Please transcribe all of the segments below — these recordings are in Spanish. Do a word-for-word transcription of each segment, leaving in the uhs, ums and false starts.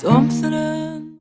something in.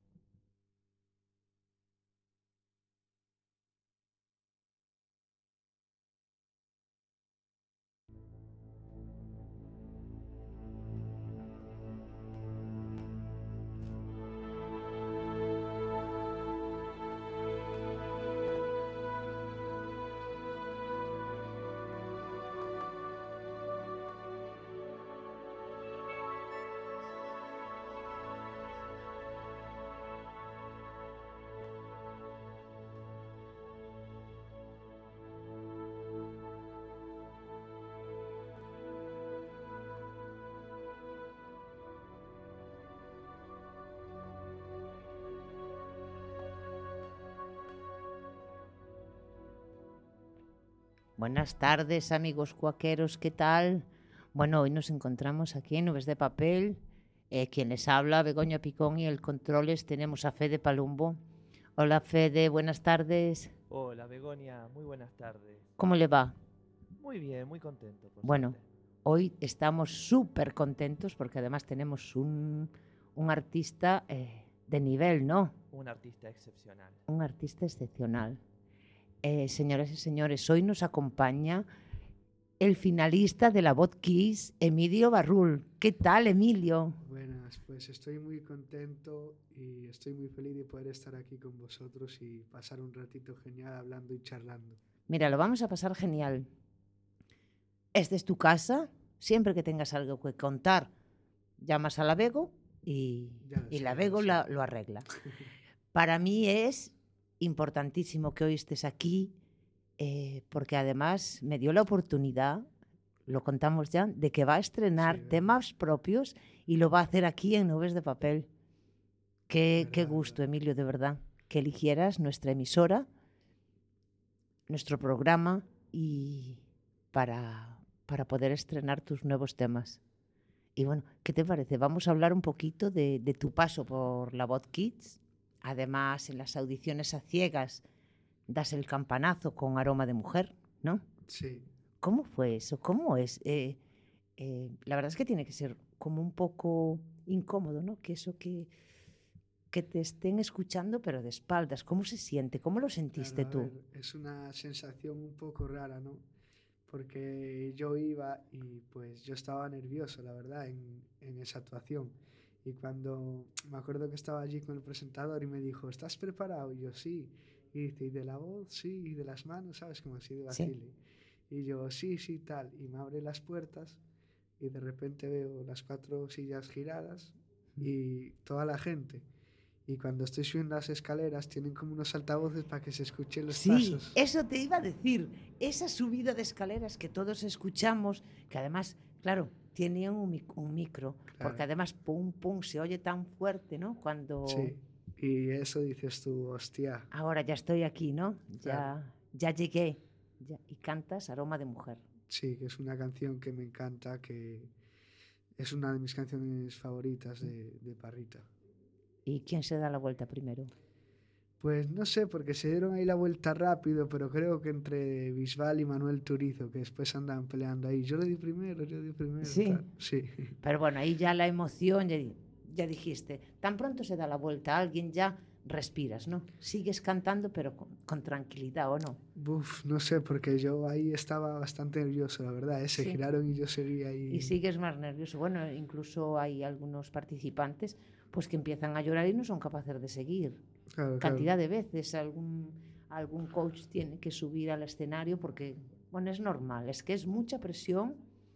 Buenas tardes, amigos cuaqueros, ¿qué tal? Bueno, hoy nos encontramos aquí en Nubes de Papel. Eh, quien les habla, Begoña Picón, y el controles tenemos a Fede Palumbo. Hola, Fede, buenas tardes. Hola, Begoña, muy buenas tardes. ¿Cómo le va? Muy bien, muy contento, por Bueno, suerte. hoy estamos súper contentos porque además tenemos un, un artista eh, de nivel, ¿no? Un artista excepcional. Un artista excepcional. Eh, señoras y señores, hoy nos acompaña el finalista de la Voz Kids, Emilio Barrul. ¿Qué tal, Emilio? Buenas, pues estoy muy contento y estoy muy feliz de poder estar aquí con vosotros y pasar un ratito genial hablando y charlando. Mira, lo vamos a pasar genial. Esta es tu casa. Siempre que tengas algo que contar, llamas a la Bego y, y sé, la Bego lo, la, lo arregla. Para mí es importantísimo que hoy estés aquí, eh, porque además me dio la oportunidad, lo contamos ya, de que va a estrenar Sí, temas propios y lo va a hacer aquí en Nubes de Papel. Qué, verdad, qué gusto, verdad. Emilio, de verdad, que eligieras nuestra emisora, nuestro programa y para, para poder estrenar tus nuevos temas. Y bueno, ¿qué te parece? Vamos a hablar un poquito de, de tu paso por la Voz Kids. Además, en las audiciones a ciegas das el campanazo con Aroma de Mujer, ¿no? Sí. ¿Cómo fue eso? ¿Cómo es? Eh, eh, la verdad es que tiene que ser como un poco incómodo, ¿no? Que eso que, que te estén escuchando pero de espaldas. ¿Cómo se siente? ¿Cómo lo sentiste Claro, a tú? ver, es una sensación un poco rara, ¿no? Porque yo iba y pues yo estaba nervioso, la verdad, en, en esa actuación. Y cuando me acuerdo que estaba allí con el presentador y me dijo, ¿estás preparado? Y yo, sí. Y dice, ¿y de la voz? Sí. ¿Y de las manos? ¿Sabes? Como así de Sí. vacile. Y yo, sí, sí, tal. Y me abre las puertas y de repente veo las cuatro sillas giradas y toda la gente. Y cuando estoy subiendo las escaleras tienen como unos altavoces para que se escuchen los Sí, pasos. eso te iba a decir. Esa subida de escaleras que todos escuchamos, que además, claro, tiene un, mic- un micro, Claro. porque además, pum, pum, se oye tan fuerte, ¿no? Cuando Sí. Y eso dices tú, hostia. ahora ya estoy aquí, ¿no? Claro. Ya, ya llegué. Ya- y cantas Aroma de Mujer. Sí, que es una canción que me encanta, que es una de mis canciones favoritas de, de Parrita. ¿Y quién se da la vuelta primero? Pues no sé, porque se dieron ahí la vuelta rápido, pero creo que entre Bisbal y Manuel Turizo, que después andaban peleando ahí. Yo le di primero, yo le di primero, Sí. tal. Sí. Pero bueno, ahí ya la emoción, ya, di- ya dijiste, tan pronto se da la vuelta a alguien, ya respiras, ¿no? Sigues cantando, pero con, con tranquilidad, ¿o no? Uf, no sé, porque yo ahí estaba bastante nervioso, la verdad. ¿eh? Se Sí. giraron y yo seguía ahí. Y sigues más nervioso. Bueno, incluso hay algunos participantes pues que empiezan a llorar y no son capaces de seguir. Claro, Cantidad claro. de veces algún, algún coach tiene que subir al escenario porque, bueno, es normal, es que es mucha presión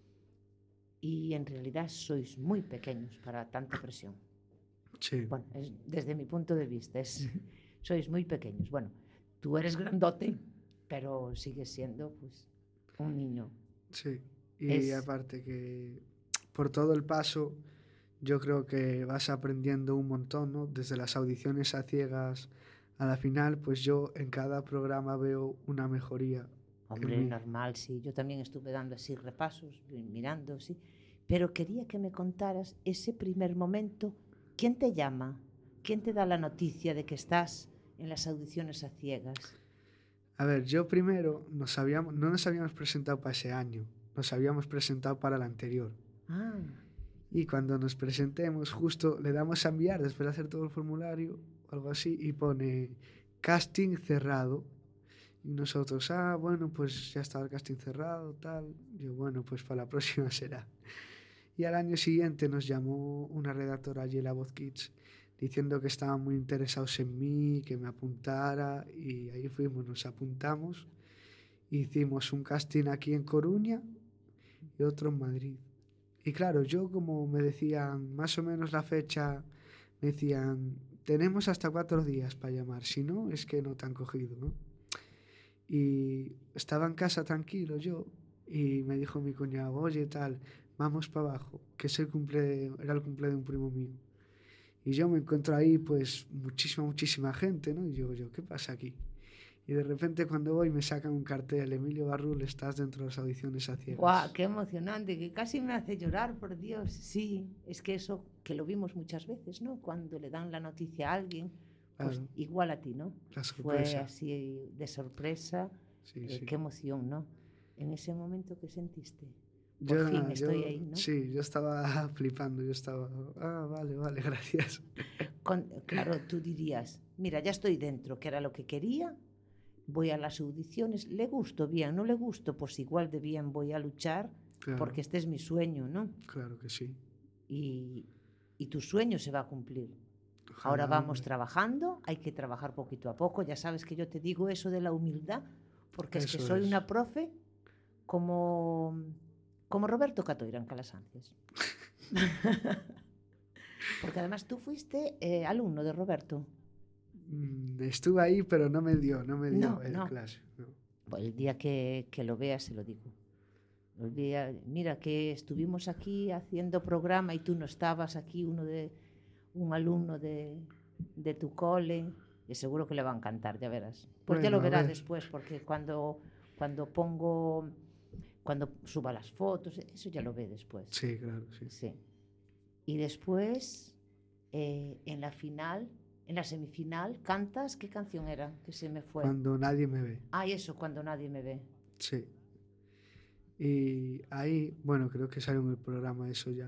y en realidad sois muy pequeños para tanta presión. Sí. Bueno, es, desde mi punto de vista, es, sois muy pequeños. Bueno, tú eres grandote, pero sigues siendo pues un niño. Sí. Y Es, aparte que por todo el paso, yo creo que vas aprendiendo un montón, ¿no? Desde las audiciones a ciegas a la final, pues yo en cada programa veo una mejoría en hombre, mí. normal, sí. Yo también estuve dando así repasos, mirando, sí. Pero quería que me contaras ese primer momento. ¿Quién te llama? ¿Quién te da la noticia de que estás en las audiciones a ciegas? A ver, yo primero nos habíamos, no nos habíamos presentado para ese año, nos habíamos presentado para el anterior. Ah, Y cuando nos presentemos, justo le damos a enviar después de hacer todo el formulario o algo así y pone casting cerrado. Y nosotros, ah, bueno, pues ya está el casting cerrado, tal. Yo, bueno, pues para la próxima será. Y al año siguiente nos llamó una redactora allí en la Voz Kids diciendo que estaban muy interesados en mí, que me apuntara. Y ahí fuimos, nos apuntamos. Hicimos un casting aquí en Coruña y otro en Madrid. Y claro, yo como me decían más o menos la fecha, me decían, tenemos hasta cuatro días para llamar, si no, es que no te han cogido, ¿no? Y estaba en casa tranquilo yo y me dijo mi cuñado, oye tal, vamos para abajo, que es el cumple, era el cumple de un primo mío. Y yo me encuentro ahí pues muchísima, muchísima gente, ¿no? Y digo yo, ¿qué pasa aquí? Y de repente cuando voy me sacan un cartel, Emilio Barrul, estás dentro de las audiciones a ciegas. ¡Guau! ¡Qué emocionante! Que casi me hace llorar, por Dios. Sí, es que eso, que lo vimos muchas veces, ¿no? Cuando le dan la noticia a alguien, pues Claro. igual a ti, ¿no? La Fue sorpresa. así de sorpresa. Sí, eh, sí. Qué emoción, ¿no? En ese momento, ¿qué sentiste? Por Yo, fin nada, estoy yo- ahí, ¿no? Sí, yo estaba flipando, yo estaba, ah, vale, vale, gracias. Con- claro, tú dirías, mira, ya estoy dentro, que era lo que quería, voy a las audiciones, le gusto bien, no le gusto, pues igual de bien voy a luchar, Claro, porque este es mi sueño, ¿no? claro que sí. Y, y tu sueño se va a cumplir. Ojalá, Ahora vamos hombre. trabajando, hay que trabajar poquito a poco, ya sabes que yo te digo eso de la humildad, porque es que Eso soy es. una profe como, como Roberto Catoira en Calasances. Porque además tú fuiste eh, alumno de Roberto. Mm, Estuve ahí, pero no me dio, no me dio No, el no. clase. No. Pues el día que, que lo veas se lo digo. El día, mira que estuvimos aquí haciendo programa y tú no estabas aquí, uno de un alumno de, de tu cole, y seguro que le va a encantar, ya verás. Pues ya Bueno, lo a verá ver. después, porque cuando, cuando pongo, cuando suba las fotos, eso ya lo ve después. Sí, claro, sí. Sí. Y después, eh, en la final, en la semifinal, cantas, ¿qué canción era? Que se me fue. Cuando nadie me ve. Ah, y eso, cuando nadie me ve. Sí. Y ahí, bueno, creo que salió en el programa eso ya,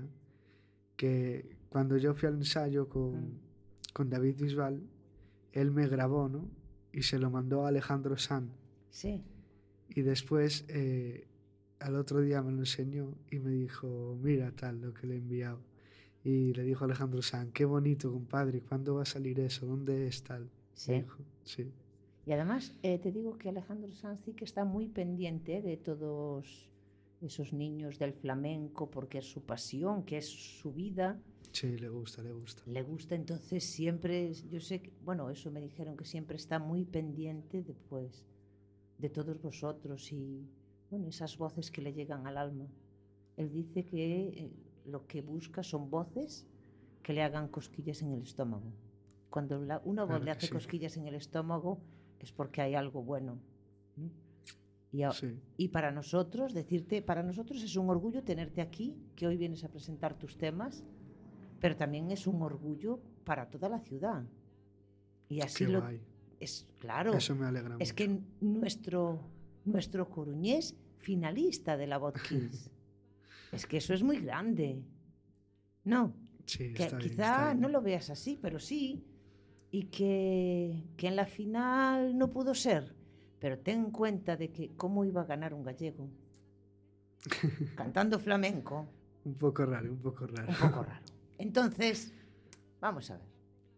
que cuando yo fui al ensayo con, Mm. con David Bisbal, él me grabó, ¿no? Y se lo mandó a Alejandro Sanz. Sí. Y después, eh, al otro día me lo enseñó y me dijo, mira tal, lo que le he enviado. Y le dijo a Alejandro Sanz, qué bonito, compadre, ¿cuándo va a salir eso? ¿Dónde es tal? Sí. Me dijo, sí. Y además, eh, te digo que Alejandro Sanz sí que está muy pendiente eh, de todos esos niños del flamenco, porque es su pasión, que es su vida. Sí, le gusta, le gusta. Le gusta, entonces siempre, yo sé que, bueno, eso me dijeron que siempre está muy pendiente de, pues, de todos vosotros y, bueno, esas voces que le llegan al alma. Él dice que eh, lo que busca son voces que le hagan cosquillas en el estómago. Cuando la, una voz Claro le que hace sí. cosquillas en el estómago es porque hay algo bueno, ¿no? Y, a- Sí, y para nosotros, decirte, para nosotros es un orgullo tenerte aquí, que hoy vienes a presentar tus temas, pero también es un orgullo para toda la ciudad. Y así qué lo guay. es, claro, Eso me alegra es mucho. que nuestro, nuestro coruñés finalista de la Voz Kids, es que eso es muy grande. No, Sí, que está bien, quizá está bien. no lo veas así, pero sí, y que, que en la final no pudo ser, pero ten en cuenta de que cómo iba a ganar un gallego cantando flamenco, Un poco raro, un poco raro. un poco raro. Entonces, vamos a ver.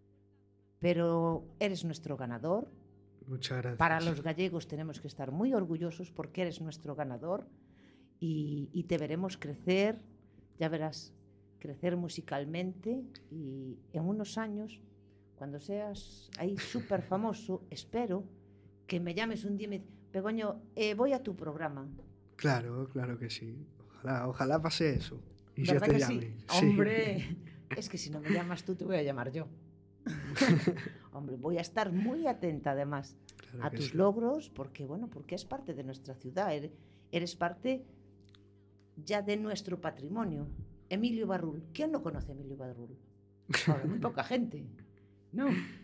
Pero eres nuestro ganador. Muchas gracias. Para los gallegos tenemos que estar muy orgullosos porque eres nuestro ganador y, y te veremos crecer, ya verás, crecer musicalmente y en unos años, cuando seas ahí súper famoso, espero que me llames un día y me digas, Begoño, eh, voy a tu programa. Claro, claro que sí. Ojalá, ojalá pase eso. Y yo ¿Verdad te que llame. sí? Hombre, es que si no me llamas tú, te voy a llamar yo. Hombre, voy a estar muy atenta además Claro a que tus sí. logros, porque bueno, porque es parte de nuestra ciudad, eres, eres parte ya de nuestro patrimonio. Emilio Barrul, ¿quién no conoce a Emilio Barrul? Ahora, muy poca gente. No.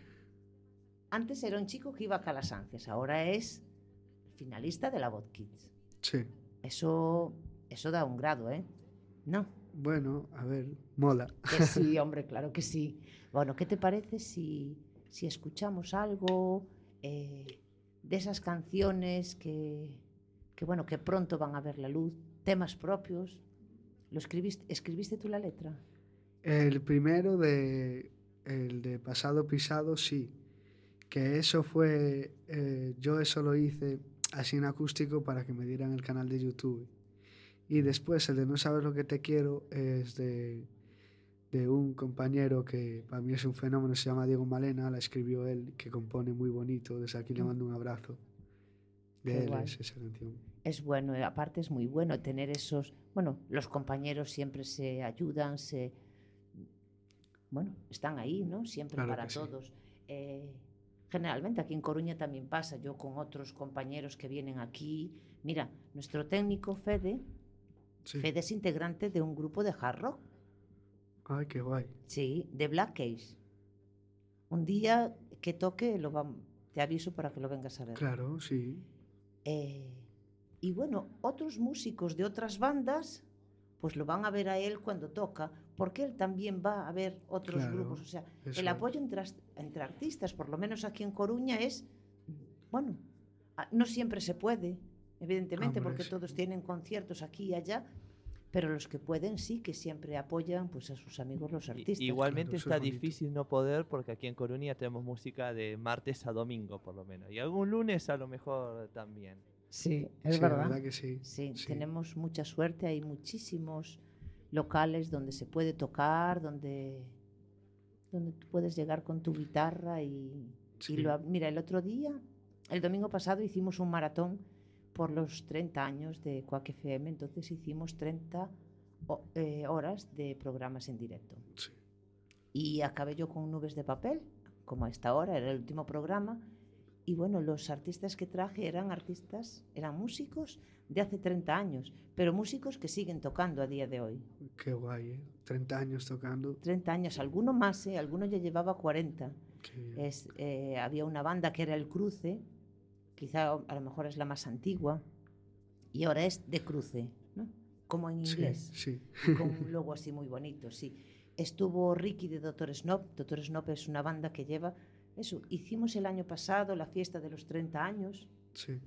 Antes era un chico que iba a Calasances, ahora es finalista de la Voz Kids. Sí. Eso, eso da un grado, ¿eh? No. Bueno, a ver, mola. Que sí, hombre, claro que sí. Bueno, ¿qué te parece si, si escuchamos algo eh, de esas canciones que, que, bueno, que pronto van a ver la luz, temas propios? ¿Lo escribiste, escribiste tú la letra? El primero de el de Pasado Pisado, sí, que eso fue, eh, yo eso lo hice así en acústico para que me dieran el canal de YouTube. Y después el de No sabes lo que te quiero es de, de un compañero que para mí es un fenómeno, se llama Diego Malena, la escribió él, que compone muy bonito, desde aquí le Mm, mando un abrazo. qué De él guay. es esa canción. Es bueno, eh, aparte es muy bueno tener esos, bueno, los compañeros siempre se ayudan, se, bueno, están ahí, ¿no? Siempre Claro para que sí. todos. Eh, generalmente aquí en Coruña también pasa, yo con otros compañeros que vienen aquí. Mira, nuestro técnico Fede, Sí. Fede es integrante de un grupo de hard rock, Ay, qué guay. sí, de Black Case. Un día que toque, lo vam- te aviso para que lo vengas a ver. Claro, sí. Eh, y bueno, otros músicos de otras bandas, pues lo van a ver a él cuando toca, porque él también va a ver otros grupos. Claro, O sea, el eso apoyo es. entre, as- entre artistas, por lo menos aquí en Coruña, es, bueno, a- no siempre se puede, evidentemente, Hombre, porque sí. todos tienen conciertos aquí y allá, pero los que pueden sí que siempre apoyan pues a sus amigos los I- artistas. igualmente Claro, eso está es bonito. difícil no poder porque aquí en Coruña tenemos música de martes a domingo por lo menos. Y algún lunes a lo mejor también. Sí, es Sí, la verdad. verdad que sí. Sí, Sí. tenemos mucha suerte, hay muchísimos locales donde se puede tocar, donde, donde tú puedes llegar con tu guitarra y, y lo, Sí. ha- mira, el otro día, el domingo pasado hicimos un maratón por los treinta años de Quack F M, entonces hicimos treinta ho- eh, horas de programas en directo. Sí. Y acabé yo con Nubes de Papel, como a esta hora, era el último programa. Y bueno, los artistas que traje eran artistas, eran músicos de hace treinta años, pero músicos que siguen tocando a día de hoy. Qué guay, ¿eh? treinta años tocando. treinta años, alguno más, ¿eh? Alguno ya llevaba cuarenta. Qué bien. Es, eh, había una banda que era El Cruce, quizá a lo mejor es la más antigua, y ahora es De Cruce, ¿no? Como en Sí, inglés, sí. y con un logo así muy bonito, sí. Estuvo Ricky de Doctor Snob. Doctor Snob es una banda que lleva eso. Hicimos el año pasado la fiesta de los treinta años. Sí.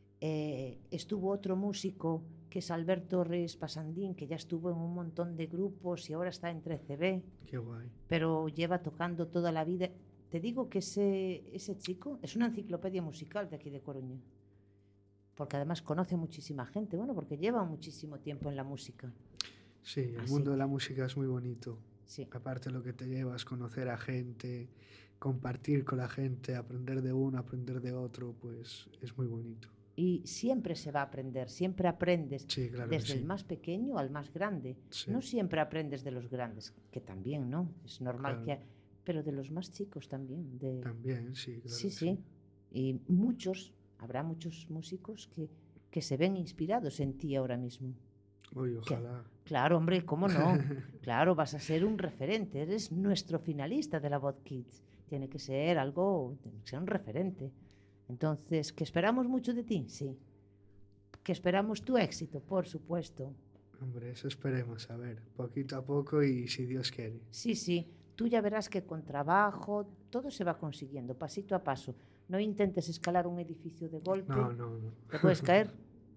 Eh, estuvo otro músico que es Alberto Reyes Pasandín, que ya estuvo en un montón de grupos y ahora está en trece B, Qué guay. pero lleva tocando toda la vida. Te digo que ese, ese chico es una enciclopedia musical de aquí de Coruña, porque además conoce muchísima gente, bueno, porque lleva muchísimo tiempo en la música. Sí, el Así mundo de que, la música es muy bonito. sí. Aparte lo que te llevas, conocer a gente, compartir con la gente, aprender de uno, aprender de otro, pues es muy bonito. Y siempre se va a aprender, siempre aprendes, Sí, claro que desde el sí. más pequeño al más grande. Sí. No siempre aprendes de los grandes, que también, ¿no? Es normal Claro. que... Pero de los más chicos también. De... También, sí, claro Sí, que sí. Y muchos, habrá muchos músicos que, que se ven inspirados en ti ahora mismo. Uy, ¿Qué? ojalá. Claro, hombre, ¿cómo no? Claro, vas a ser un referente, eres nuestro finalista de la Bot Kids. Tiene que ser algo, tiene que ser un referente. Entonces, ¿que esperamos mucho de ti? Sí. ¿Que esperamos tu éxito? Por supuesto. Hombre, eso esperemos, a ver, poquito a poco y si Dios quiere. Sí, sí, tú ya verás que con trabajo todo se va consiguiendo, pasito a paso. No intentes escalar un edificio de golpe, No, no, no. te puedes caer.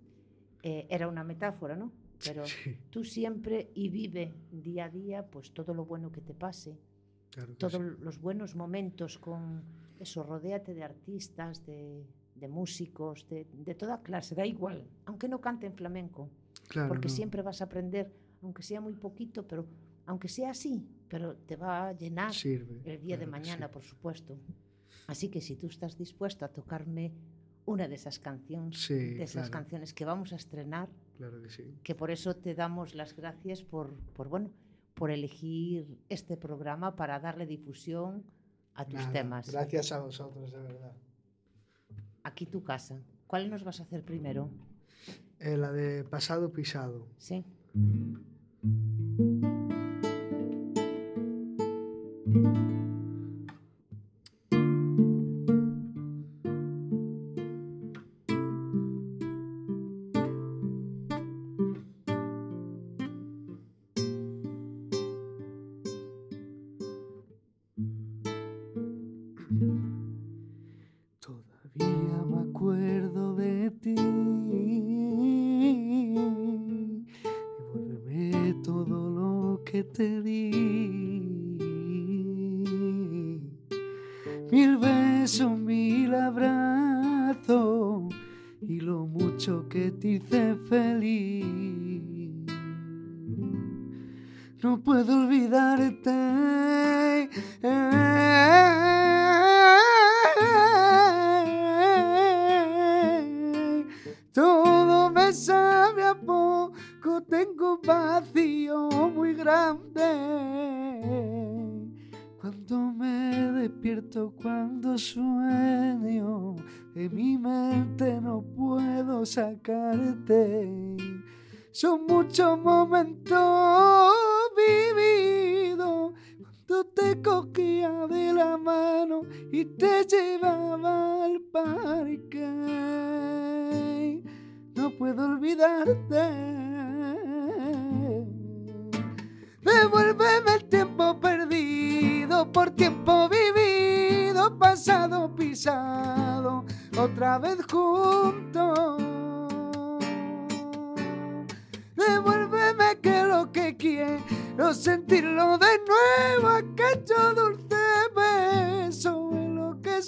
Eh, era una metáfora, ¿no? Pero Sí, tú siempre y vive día a día pues todo lo bueno que te pase, claro que todos sí. los buenos momentos con eso, rodéate de artistas, de, de músicos, de, de toda clase, da igual, aunque no canten flamenco, Claro, porque no. siempre vas a aprender, aunque sea muy poquito, pero aunque sea así, pero te va a llenar Sirve. el día de claro que mañana, sí. por supuesto. Así que si tú estás dispuesto a tocarme una de esas canciones, Sí, de esas claro. canciones que vamos a estrenar, Claro que sí. que por eso te damos las gracias por, por bueno, por elegir este programa para darle difusión a tus Nada, temas. gracias a vosotros, de verdad. Aquí tu casa. ¿Cuál nos vas a hacer primero? Eh, la de Pasado Pisado. Sí. te di. Mil besos, mil abrazos y lo mucho que te hice feliz. No puedo olvidarte. Todo me sabe a poco, tengo un vacío muy grande. Cuando me despierto, cuando sueño, de mi mente no puedo sacarte. Son muchos momentos vividos cuando te cogía de la mano y te llevaba al parque. No puedo olvidarte. Devuélveme el tiempo perdido por tiempo vivido, pasado pisado, otra vez juntos. Devuélveme que lo que quiero sentirlo de nuevo, aquello dulce beso es lo que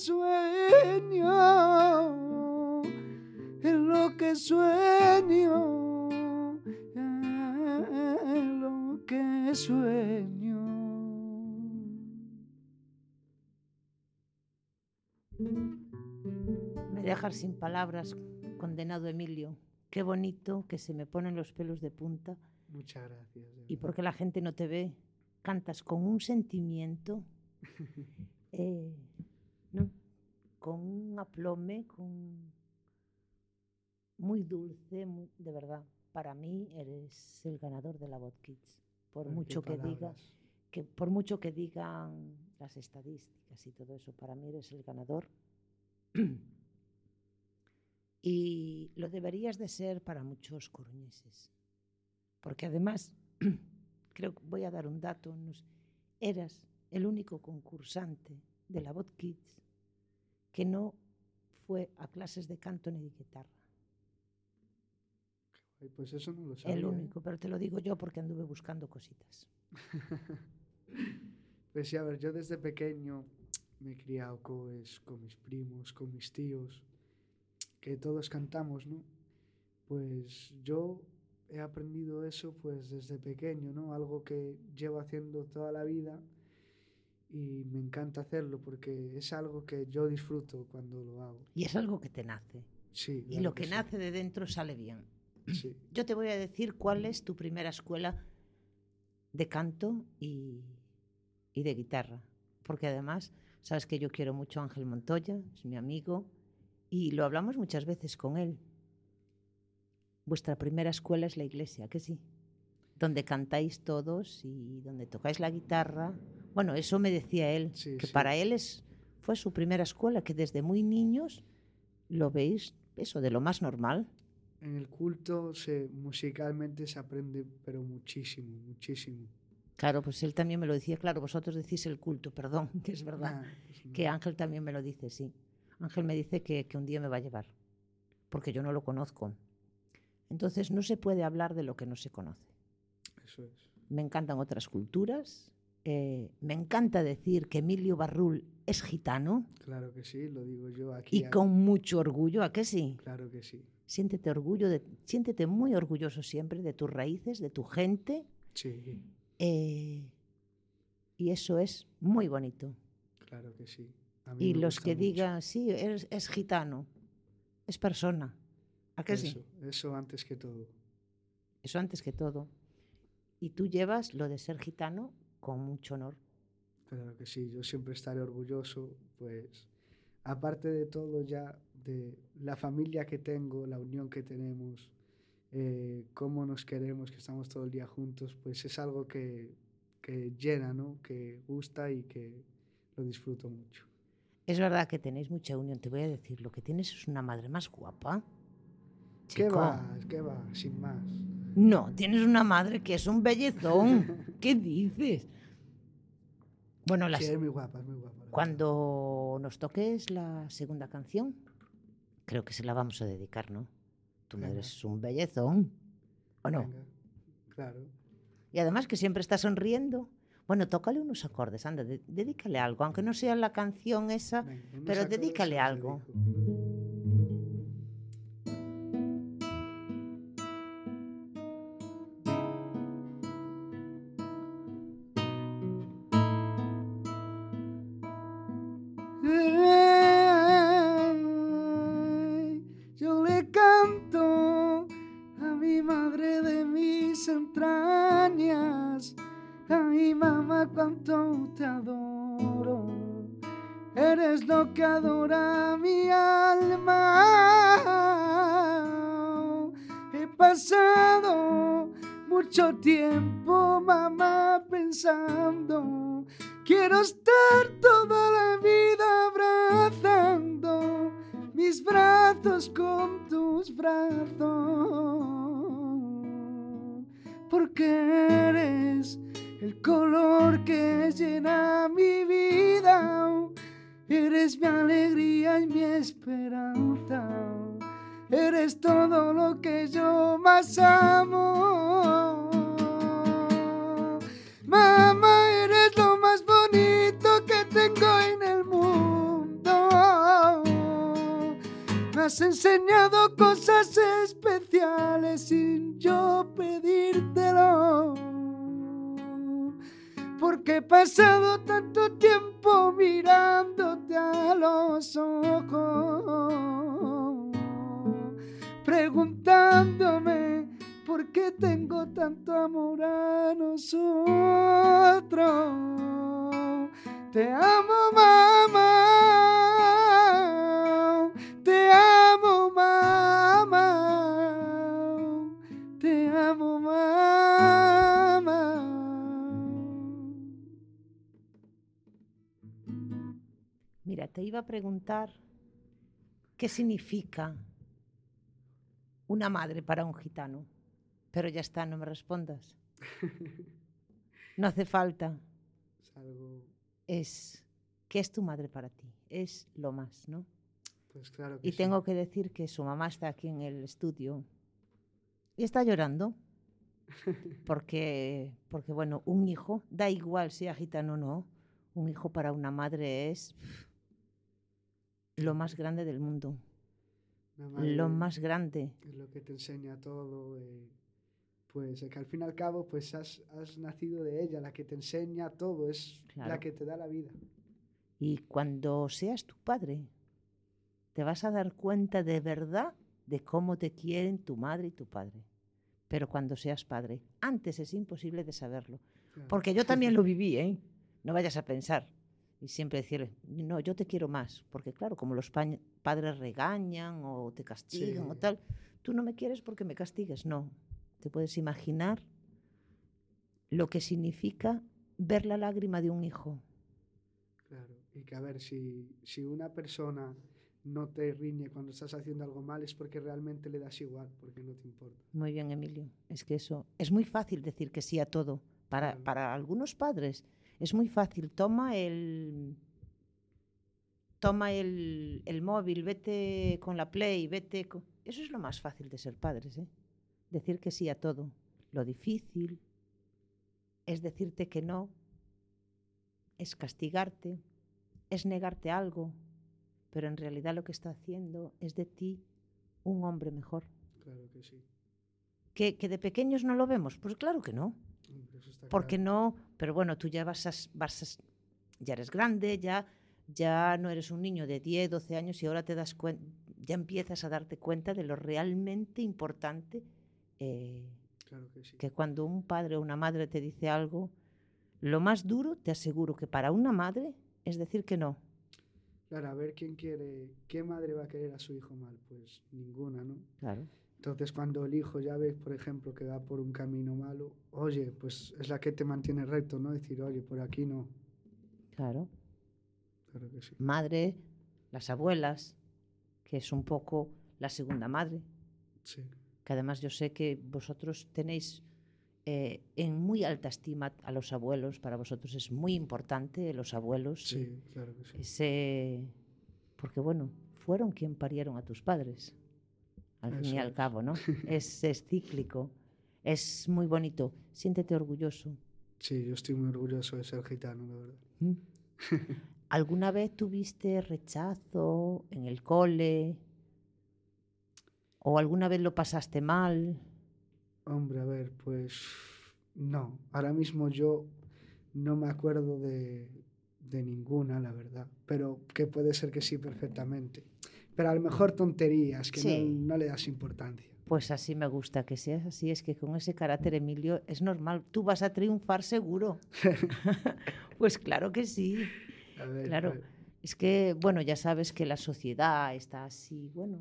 sueño, es lo que sueño, es lo que sueño. Me dejas sin palabras, condenado Emilio. Qué bonito, que se me ponen los pelos de punta. Muchas gracias. Y porque la gente no te ve, cantas con un sentimiento, eh, ¿no? Con un aplome, con muy dulce, muy, de verdad. Para mí eres el ganador de la Voz Kids. Por Ay, mucho qué que diga, palabras. que por mucho que digan las estadísticas y todo eso, para mí eres el ganador. Y lo deberías de ser para muchos coruñeses. Porque además, creo que voy a dar un dato, nos, eras el único concursante de la Voz Kids que no fue a clases de canto ni de guitarra. Ay, pues eso no lo sabía. El ¿eh? único, pero te lo digo yo porque anduve buscando cositas. Pues sí, a ver, yo desde pequeño me he criado pues, con mis primos, con mis tíos, que todos cantamos, ¿no? Pues yo he aprendido eso pues desde pequeño, ¿no? Algo que llevo haciendo toda la vida y me encanta hacerlo porque es algo que yo disfruto cuando lo hago. Y es algo que te nace. Sí, Y claro lo que, sí. nace de dentro sale bien. Sí. Yo te voy a decir cuál es tu primera escuela de canto y, y de guitarra. Porque además, sabes que yo quiero mucho a Ángel Montoya, es mi amigo, y lo hablamos muchas veces con él. Vuestra primera escuela es la iglesia, ¿que sí? Donde cantáis todos y donde tocáis la guitarra. Bueno, eso me decía él, Sí, que sí. para él es, fue su primera escuela, que desde muy niños lo veis, eso, de lo más normal. En el culto se, musicalmente se aprende, pero muchísimo, muchísimo. Claro, pues él también me lo decía, claro, vosotros decís el culto, perdón, que es verdad, Nah, pues no. que Ángel también me lo dice, sí. Ángel me dice que, que un día me va a llevar, porque yo no lo conozco. Entonces no se puede hablar de lo que no se conoce. Eso es. Me encantan otras culturas, eh, me encanta decir que Emilio Barrul es gitano. Claro que sí, lo digo yo aquí. Y con mucho orgullo, ¿a qué sí? Claro que sí. Siéntete, orgullo de, siéntete muy orgulloso siempre de tus raíces, de tu gente. Sí. Eh, y eso es muy bonito. Claro que sí. A mí Y me los gusta que mucho. digan, sí, es, es gitano, es persona. ¿A qué eso, sí? Eso antes que todo. Eso antes que todo. Y tú llevas lo de ser gitano con mucho honor. Claro que sí, yo siempre estaré orgulloso, pues, aparte de todo ya, de la familia que tengo, la unión que tenemos, eh, cómo nos queremos, que estamos todo el día juntos, pues es algo que, que llena, ¿no? Que gusta y que lo disfruto mucho. Es verdad que tenéis mucha unión, te voy a decir, lo que tienes es una madre más guapa. ¿Qué Chico. va? ¿Qué va? Sin más. No, tienes una madre que es un bellezón. ¿Qué dices? Bueno, las, Sí, es muy guapa, es muy guapa. la verdad. cuando nos toques la segunda canción, creo que se la vamos a dedicar, ¿no? Tu madre Venga. es un bellezón. ¿O no? Venga, claro. Y además que siempre está sonriendo. Bueno, tócale unos acordes, anda, de- dedícale algo, aunque no sea la canción esa, Venga, unos pero acordes dedícale os algo. dedico. Yo le canto a mi madre de mis entrañas. Ay, mamá, cuánto te adoro. Eres lo que adora mi alma. He pasado mucho tiempo, mamá, pensando. Quiero estar toda la vida abrazando mis brazos con tus brazos, porque eres el color que llena mi vida, eres mi alegría y mi esperanza, eres todo lo que yo más amo. Mamá, eres lo más bonito que tengo en el mundo. Me has enseñado cosas especiales sin yo pedírtelo, porque he pasado tanto tiempo mirándote a los ojos, preguntándome por qué tengo tanto amor a nosotros. Te amo, mamá. Te amo, mamá. Te amo, mamá. Mira, te iba a preguntar qué significa una madre para un gitano, pero ya está, no me respondas. No hace falta. Es algo, Es, ¿qué es tu madre para ti? Es lo más, ¿no? pues claro que Y sí. tengo que decir que su mamá está aquí en el estudio y está llorando porque, porque bueno, un hijo, da igual sea gitano o no, un hijo para una madre es pff, lo más grande del mundo, Una madre lo más grande. es lo que te enseña todo. eh, Pues eh, que al fin y al cabo pues has, has nacido de ella, la que te enseña todo, es Claro. la que te da la vida. Y cuando seas tu padre, te vas a dar cuenta de verdad de cómo te quieren tu madre y tu padre. Pero cuando seas padre, antes es imposible de saberlo. Claro. Porque yo también lo viví, ¿eh? No vayas a pensar. Y siempre decirle, no, yo te quiero más. Porque claro, como los pa- padres regañan o te castigan Sí. o tal, tú no me quieres porque me castigues. No, te puedes imaginar lo que significa ver la lágrima de un hijo. Claro, y que a ver, si, si una persona no te riñe cuando estás haciendo algo mal es porque realmente le das igual, porque no te importa. Muy bien, Emilio. Es que eso, es muy fácil decir que sí a todo. Para, Claro. para algunos padres es muy fácil. Toma el, toma el, el móvil, vete con la Play, vete con... Eso es lo más fácil de ser padres, ¿eh? Decir que sí a todo. Lo difícil es decirte que no, es castigarte, es negarte algo, pero en realidad lo que está haciendo es de ti un hombre mejor. Claro que sí. ¿Que, que de pequeños no lo vemos? Pues claro que no. Hombre, eso está Porque claro. no, pero bueno, tú ya vas a, vas a- ya eres grande, ya, ya no eres un niño de diez, doce años y ahora te das cuenta, ya empiezas a darte cuenta de lo realmente importante eh, Claro que sí. que cuando un padre o una madre te dice algo, lo más duro, te aseguro que para una madre es decir que no. Claro, a ver quién quiere, qué madre va a querer a su hijo mal, pues ninguna, ¿no? Claro. Entonces cuando el hijo ya ves, por ejemplo, que va por un camino malo, oye, pues es la que te mantiene recto, ¿no? Decir, oye, por aquí no. Claro. Claro que sí. Madre, las abuelas, que es un poco la segunda madre, Sí, que además yo sé que vosotros tenéis eh, en muy alta estima a los abuelos, para vosotros es muy importante los abuelos, sí, eh, claro que sí. ese, porque bueno, fueron quien parieron a tus padres, al fin y Eso al es. cabo, ¿no? es, es cíclico. Es muy bonito. Siéntete orgulloso. Sí, yo estoy muy orgulloso de ser gitano, la verdad. ¿Mm? ¿Alguna vez tuviste rechazo en el cole? ¿O alguna vez lo pasaste mal? Hombre, a ver, pues no. Ahora mismo yo no me acuerdo de, de ninguna, la verdad. Pero que puede ser que sí perfectamente. Pero a lo mejor tonterías, que Sí. no, no le das importancia. Pues así me gusta que seas así. Es que con ese carácter, Emilio, es normal. Tú vas a triunfar seguro. Pues claro que sí. A ver, Claro. a ver. Es que, bueno, ya sabes que la sociedad está así. Bueno,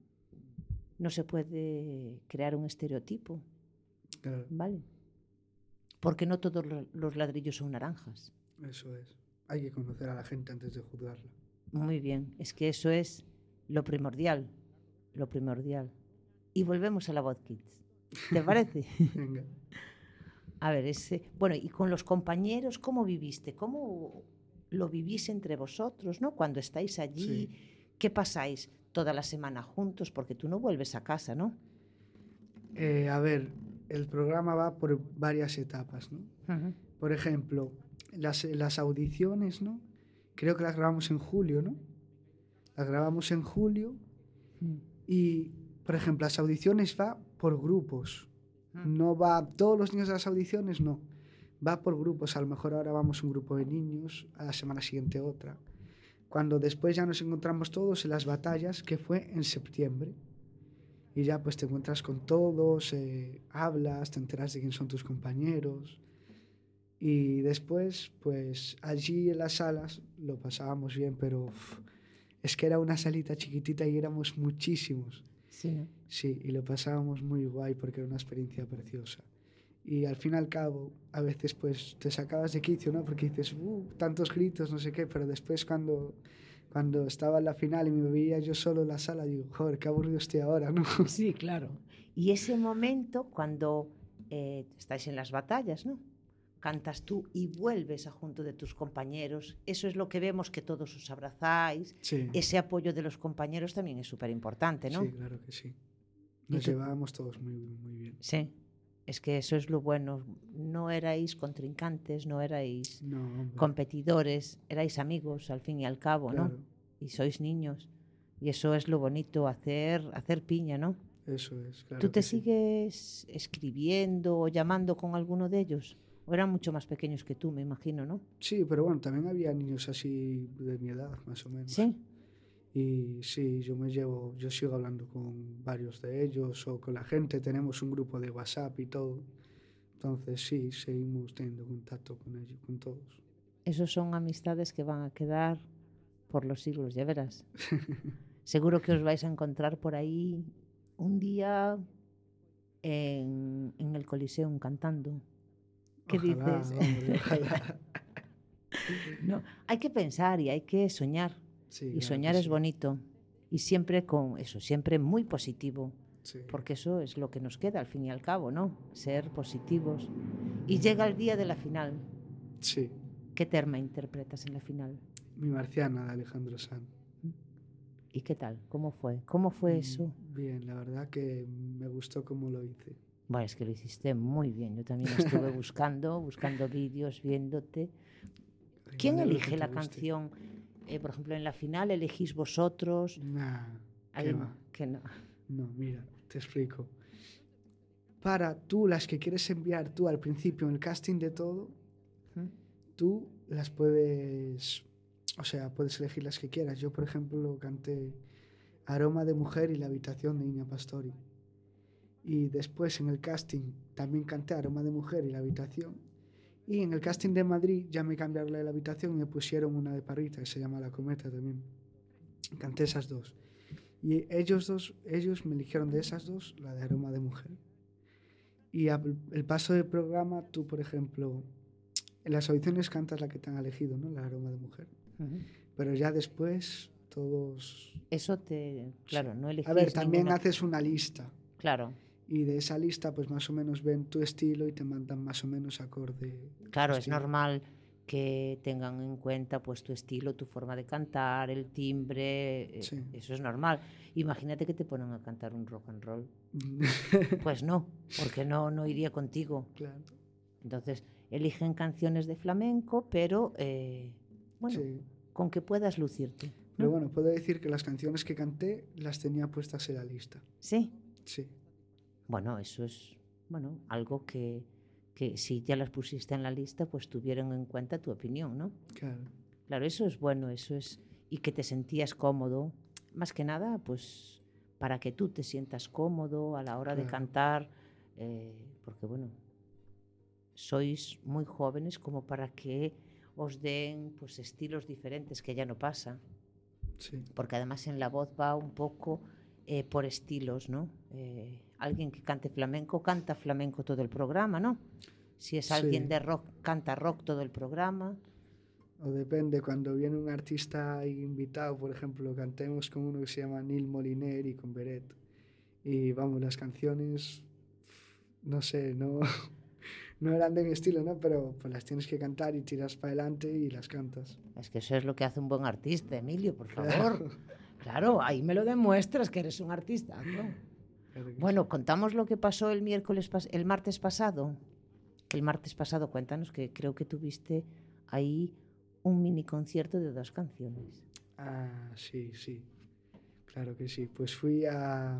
no se puede crear un estereotipo, Claro, ¿vale? Porque no todos lo- los ladrillos son naranjas. eso es. Hay que conocer a la gente antes de juzgarla. Muy bien, es que eso es lo primordial, lo primordial. Y volvemos a la Voz Kids. ¿Te parece? Venga. A ver, ese, bueno, y con los compañeros, ¿cómo viviste? ¿Cómo lo vivís entre vosotros, ¿no? Cuando estáis allí, Sí. ¿qué pasáis toda la semana juntos? Porque tú no vuelves a casa, ¿no? Eh, a ver, el programa va por varias etapas, ¿no? Ujú. Por ejemplo, las, las audiciones, ¿no? Creo que las grabamos en julio, ¿no? Las grabamos en julio Mm. y, por ejemplo, las audiciones va por grupos. Mm. No va todos los niños de las audiciones, no. Va por grupos. A lo mejor ahora vamos un grupo de niños, a la semana siguiente otra. Cuando después ya nos encontramos todos en las batallas, que fue en septiembre. Y ya pues te encuentras con todos, eh, hablas, te enteras de quién son tus compañeros. Y después, pues allí en las salas lo pasábamos bien, pero uf, es que era una salita chiquitita y éramos muchísimos. Sí, ¿no? Sí, y lo pasábamos muy guay porque era una experiencia preciosa. Y al fin y al cabo, a veces pues te sacabas de quicio, ¿no? Porque dices, uh, tantos gritos, no sé qué, pero después cuando, cuando estaba en la final y me veía yo solo en la sala, digo, joder, qué aburrido estoy ahora, ¿no? Sí, claro. Y ese momento cuando eh, estáis en las batallas, ¿no? Cantas tú y vuelves a junto de tus compañeros. Eso es lo que vemos, que todos os abrazáis. Sí, Ese apoyo de los compañeros también es súper importante, ¿no? sí, claro que sí. ¿Y Nos tú? llevábamos todos muy, muy bien. Sí. Es que eso es lo bueno. No erais contrincantes, no erais No, hombre, competidores, erais amigos al fin y al cabo, ¿no? claro, Y sois niños. Y eso es lo bonito, hacer, hacer piña, ¿no? eso es, claro ¿Tú te que sí. sigues escribiendo o llamando con alguno de ellos? ¿O eran mucho más pequeños que tú, me imagino, ¿no? Sí, pero bueno, también había niños así de mi edad, más o menos. Sí. Y sí, yo me llevo, yo sigo hablando con varios de ellos o con la gente, tenemos un grupo de WhatsApp y todo. Entonces sí, seguimos teniendo contacto con ellos, con todos. Esos son amistades que van a quedar por los siglos, ya verás. Seguro que os vais a encontrar por ahí un día en, en el Coliseum cantando. ¿Qué Ojalá, dices? hombre, ojalá. No, hay que pensar y hay que soñar. Sí, Y claro soñar que es sí. bonito. Y siempre con eso, siempre muy positivo. Sí. Porque eso es lo que nos queda al fin y al cabo, ¿no? Ser positivos. Y llega el día de la final. Sí, ¿Qué terma interpretas en la final? mi marciana de Alejandro Sanz. ¿Y qué tal? ¿Cómo fue? ¿Cómo fue Mm, eso? Bien, la verdad que me gustó cómo lo hice. Bueno, es que lo hiciste muy bien. Yo también estuve buscando, buscando vídeos, viéndote. Ay, ¿Quién me alegro elige que te la guste. canción? Eh, por ejemplo, en la final, ¿elegís vosotros? Nah, qué ¿Alguien va. que no? No, mira, te explico. Para tú, las que quieres enviar tú al principio en el casting de todo, ¿Mm? tú las puedes, o sea, puedes elegir las que quieras. Yo, por ejemplo, canté Aroma de Mujer y La Habitación de Iña Pastori. Y después en el casting también canté Aroma de Mujer y La Habitación. Y en el casting de Madrid ya me cambiaron la de La Habitación y me pusieron una de Parrita que se llama La Cometa también. Canté esas dos. Y ellos dos, ellos me eligieron de esas dos la de Aroma de Mujer. Y al- el paso del programa, tú, por ejemplo, en las audiciones cantas la que te han elegido, ¿no? La de Aroma de Mujer. Ujú. Pero ya después todos... Eso te... Claro, Sí. no elegís A ver, también ninguna- haces una lista. Claro, Y de esa lista, pues más o menos ven tu estilo y te mandan más o menos acorde. tu claro, es estilo. normal que tengan en cuenta pues tu estilo, tu forma de cantar, el timbre, eh, Sí. eso es normal. Imagínate que te ponen a cantar un rock and roll. Pues no, porque no, no iría contigo. Claro. Entonces, eligen canciones de flamenco, pero eh, bueno, Sí. con que puedas lucirte, Pero ¿no? bueno, puedo decir que las canciones que canté las tenía puestas en la lista. Sí. Sí. Bueno, eso es bueno, algo que, que si ya las pusiste en la lista, pues tuvieron en cuenta tu opinión, ¿no? Claro. Claro, eso es bueno, eso es... Y que te sentías cómodo, más que nada, pues para que tú te sientas cómodo a la hora de Claro. cantar, eh, porque bueno, sois muy jóvenes como para que os den pues estilos diferentes, que ya no pasa, Sí. porque además en la voz va un poco eh, por estilos, ¿no? Eh, alguien que cante flamenco, canta flamenco todo el programa, ¿no? Si es alguien Sí. de rock, canta rock todo el programa. O depende, cuando viene un artista invitado, por ejemplo, cantemos con uno que se llama Neil Moliner y con Beret. Y vamos, las canciones, no sé, no, no eran de mi estilo, ¿no? Pero pues las tienes que cantar y tiras para adelante y las cantas. Es que eso es lo que hace un buen artista, Emilio, por Claro. favor. Claro, ahí me lo demuestras que eres un artista, ¿no? Claro que Bueno, contamos lo que pasó el miércoles, pas- el martes pasado. El martes pasado, cuéntanos que creo que tuviste ahí un mini concierto de dos canciones. sí. Ah, sí, sí. Claro que sí. Pues fui a...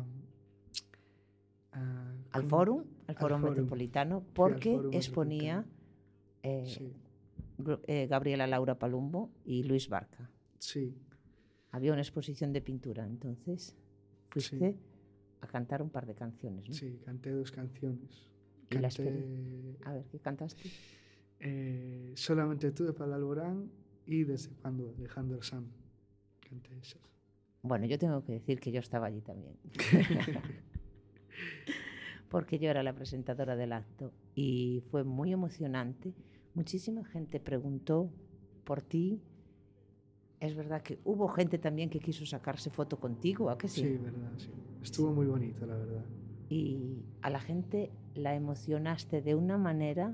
a- Al ¿cómo? Fórum, al Al Fórum Fórum. Metropolitano, Fui al porque Fórum exponía eh, Sí, Gru- eh, Gabriela Laura Palumbo y Luis Barca. sí, Había una exposición de pintura, entonces fuiste sí, a cantar un par de canciones, ¿no? sí. Canté dos canciones. Y la Canté A ver, ¿qué cantaste? eh, Solamente tú de Pablo Alborán y Desde cuando de Alejandro Sanz. Canté esas. Bueno, yo tengo que decir que yo estaba allí también. Porque yo era la presentadora del acto y fue muy emocionante. Muchísima gente preguntó por ti. Es verdad que hubo gente también que quiso sacarse foto contigo, ¿a que sí? Sí, verdad, sí. Estuvo muy bonito, la verdad. Y a la gente la emocionaste de una manera.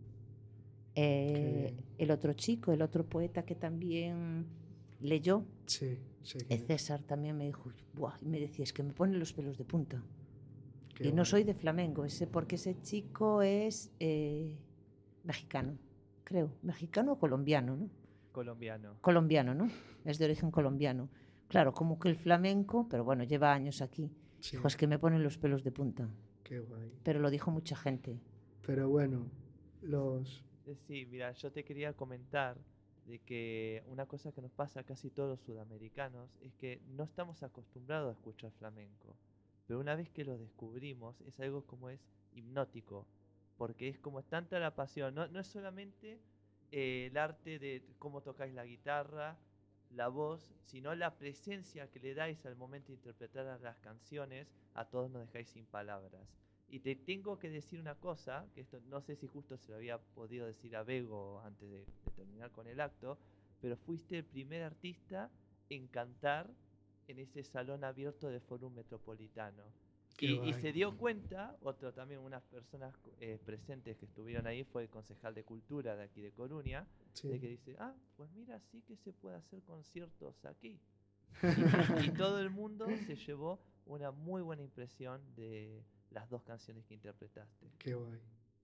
Eh, Que el otro chico, el otro poeta que también leyó, sí, sé eh, quién es. César, también me dijo, "Buah", y me decía, es que me ponen los pelos de punta. Qué Y no guay. soy de flamenco, ese, porque ese chico es eh, mexicano, creo, mexicano o colombiano, ¿no? Colombiano. Colombiano, ¿no? Es de origen colombiano. Claro, como que el flamenco, pero bueno, lleva años aquí. Sí, Dijo, es que me ponen los pelos de punta. qué guay. Pero lo dijo mucha gente. Pero bueno, los... Eh, Sí, mira, yo te quería comentar de que una cosa que nos pasa a casi todos los sudamericanos es que no estamos acostumbrados a escuchar flamenco, pero una vez que lo descubrimos es algo como es hipnótico, porque es como tanta la pasión, no, no es solamente eh, el arte de cómo tocáis la guitarra, la voz, sino la presencia que le dais al momento de interpretar a las canciones, a todos nos dejáis sin palabras. Y te tengo que decir una cosa, que esto no sé si justo se lo había podido decir a Bego antes de, de terminar con el acto, pero fuiste el primer artista en cantar en ese salón abierto de Fórum Metropolitano. Qué Y, y guay. se dio cuenta, otro también, unas personas eh, presentes que estuvieron ahí, fue el concejal de Cultura de aquí de Coruña, Sí. de que dice, ah, pues mira, sí que se puede hacer conciertos aquí. Y, y todo el mundo se llevó una muy buena impresión de las dos canciones que interpretaste. Qué guay.